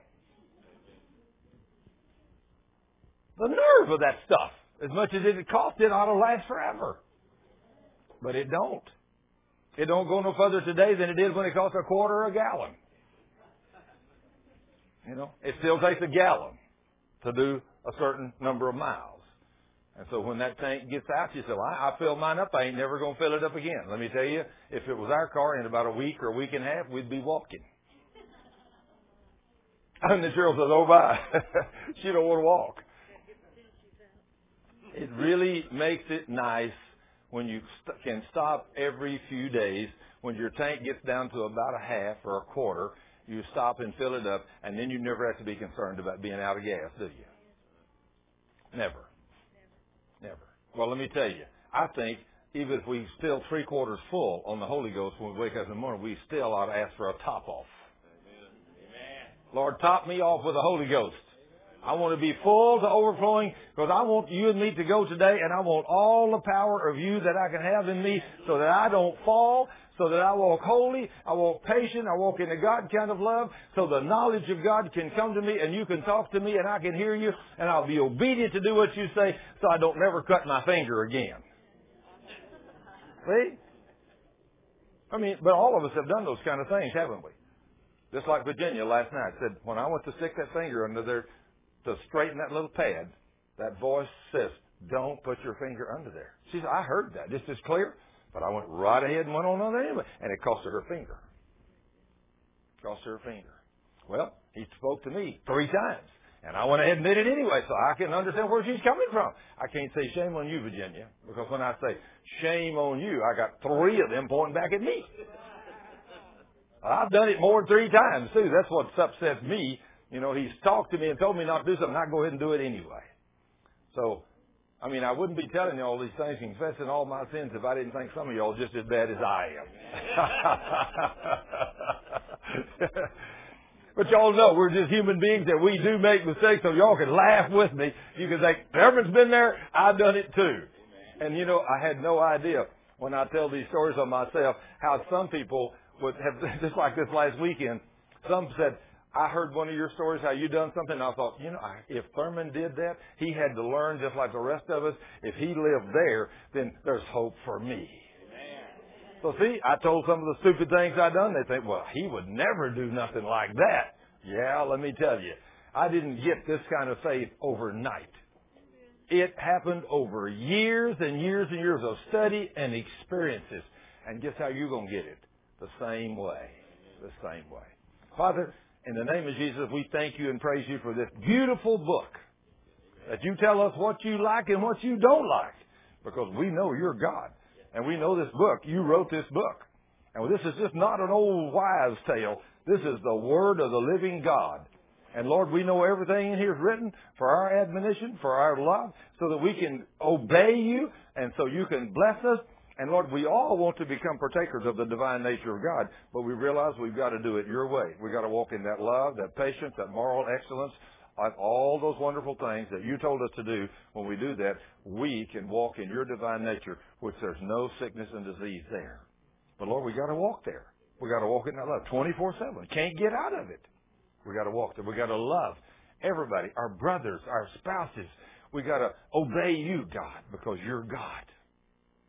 The nerve of that stuff. As much as it costs, it ought to last forever. But it don't. It don't go no further today than it did when it cost a quarter a gallon. You know, it still takes a gallon to do a certain number of miles. And so when that tank gets out, you say, well, I filled mine up. I ain't never going to fill it up again. Let me tell you, if it was our car in about a week or a week and a half, we'd be walking. And the girl says, oh, bye. She don't want to walk. It really makes it nice when you can stop every few days. When your tank gets down to about a half or a quarter, you stop and fill it up, and then you never have to be concerned about being out of gas, do you? Never. Well, let me tell you, I think even if we still 3/4 full on the Holy Ghost when we wake up in the morning, we still ought to ask for a top off. Amen. Lord, top me off with the Holy Ghost. I want to be full to overflowing because I want you and me to go today, and I want all the power of you that I can have in me so that I don't fall, so that I walk holy, I walk patient, I walk in the God kind of love, so the knowledge of God can come to me and you can talk to me and I can hear you and I'll be obedient to do what you say so I don't never cut my finger again. See? I mean, but all of us have done those kind of things, haven't we? Just like Virginia last night said, when I went to stick that finger under there to straighten that little pad, that voice says, don't put your finger under there. She said, I heard that just as clear. But I went right ahead and went on under anyway. And it cost her finger. Cost her finger. Well, he spoke to me 3 times. And I went ahead and did it anyway, so I can understand where she's coming from. I can't say shame on you, Virginia. Because when I say shame on you, I got 3 of them pointing back at me. I've done it more than 3 times, too. That's what upsets me. You know, he's talked to me and told me not to do something. I go ahead and do it anyway. So, I mean, I wouldn't be telling you all these things and confessing all my sins if I didn't think some of y'all just as bad as I am. But y'all know we're just human beings and we do make mistakes, so y'all can laugh with me. You can think, Reverend's been there, I've done it too. And you know, I had no idea when I tell these stories of myself how some people would have, just like this last weekend, some said, I heard one of your stories, how you done something, and I thought, you know, if Thurman did that, he had to learn just like the rest of us. If he lived there, then there's hope for me. Amen. So see, I told some of the stupid things I done. They think, well, he would never do nothing like that. Yeah, let me tell you, I didn't get this kind of faith overnight. It happened over years and years and years of study and experiences. And guess how you're going to get it? The same way. The same way. Father, in the name of Jesus, we thank you and praise you for this beautiful book. That you tell us what you like and what you don't like. Because we know you're God. And we know this book. You wrote this book. And this is just not an old wives' tale. This is the Word of the living God. And Lord, we know everything in here is written for our admonition, for our love, so that we can obey you and so you can bless us. And Lord, we all want to become partakers of the divine nature of God, but we realize we've got to do it your way. We've got to walk in that love, that patience, that moral excellence, all those wonderful things that you told us to do. When we do that, we can walk in your divine nature, which there's no sickness and disease there. But Lord, we've got to walk there. We've got to walk in that love 24/7. Can't get out of it. We've got to walk there. We've got to love everybody, our brothers, our spouses. We've got to obey you, God, because you're God.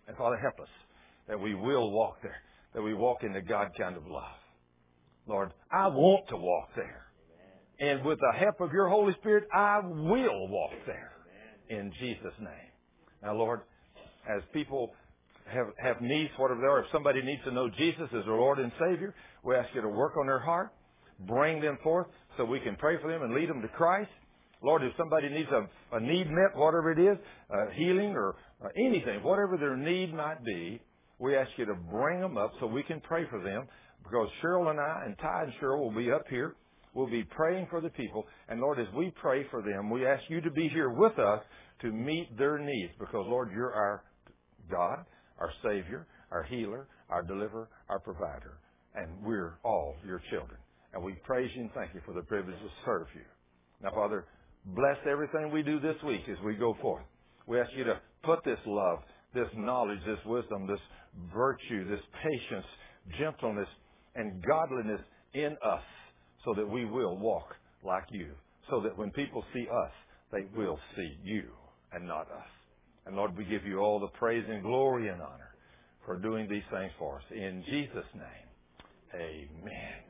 And Father, help us that we will walk there, that we walk in the God kind of love. Lord, I want to walk there. And with the help of your Holy Spirit, I will walk there. In Jesus' name. Now, Lord, as people have needs, whatever they are, if somebody needs to know Jesus as their Lord and Savior, we ask you to work on their heart, bring them forth so we can pray for them and lead them to Christ. Lord, if somebody needs a need met, whatever it is, healing or anything, whatever their need might be, we ask you to bring them up so we can pray for them, because Cheryl and I and Ty and Cheryl will be up here. We'll be praying for the people. And Lord, as we pray for them, we ask you to be here with us to meet their needs, because Lord, you're our God, our Savior, our healer, our deliverer, our provider. And we're all your children. And we praise you and thank you for the privilege to serve you. Now, Father, bless everything we do this week as we go forth. We ask you to put this love, this knowledge, this wisdom, this virtue, this patience, gentleness, and godliness in us so that we will walk like you. So that when people see us, they will see you and not us. And Lord, we give you all the praise and glory and honor for doing these things for us. In Jesus' name, amen.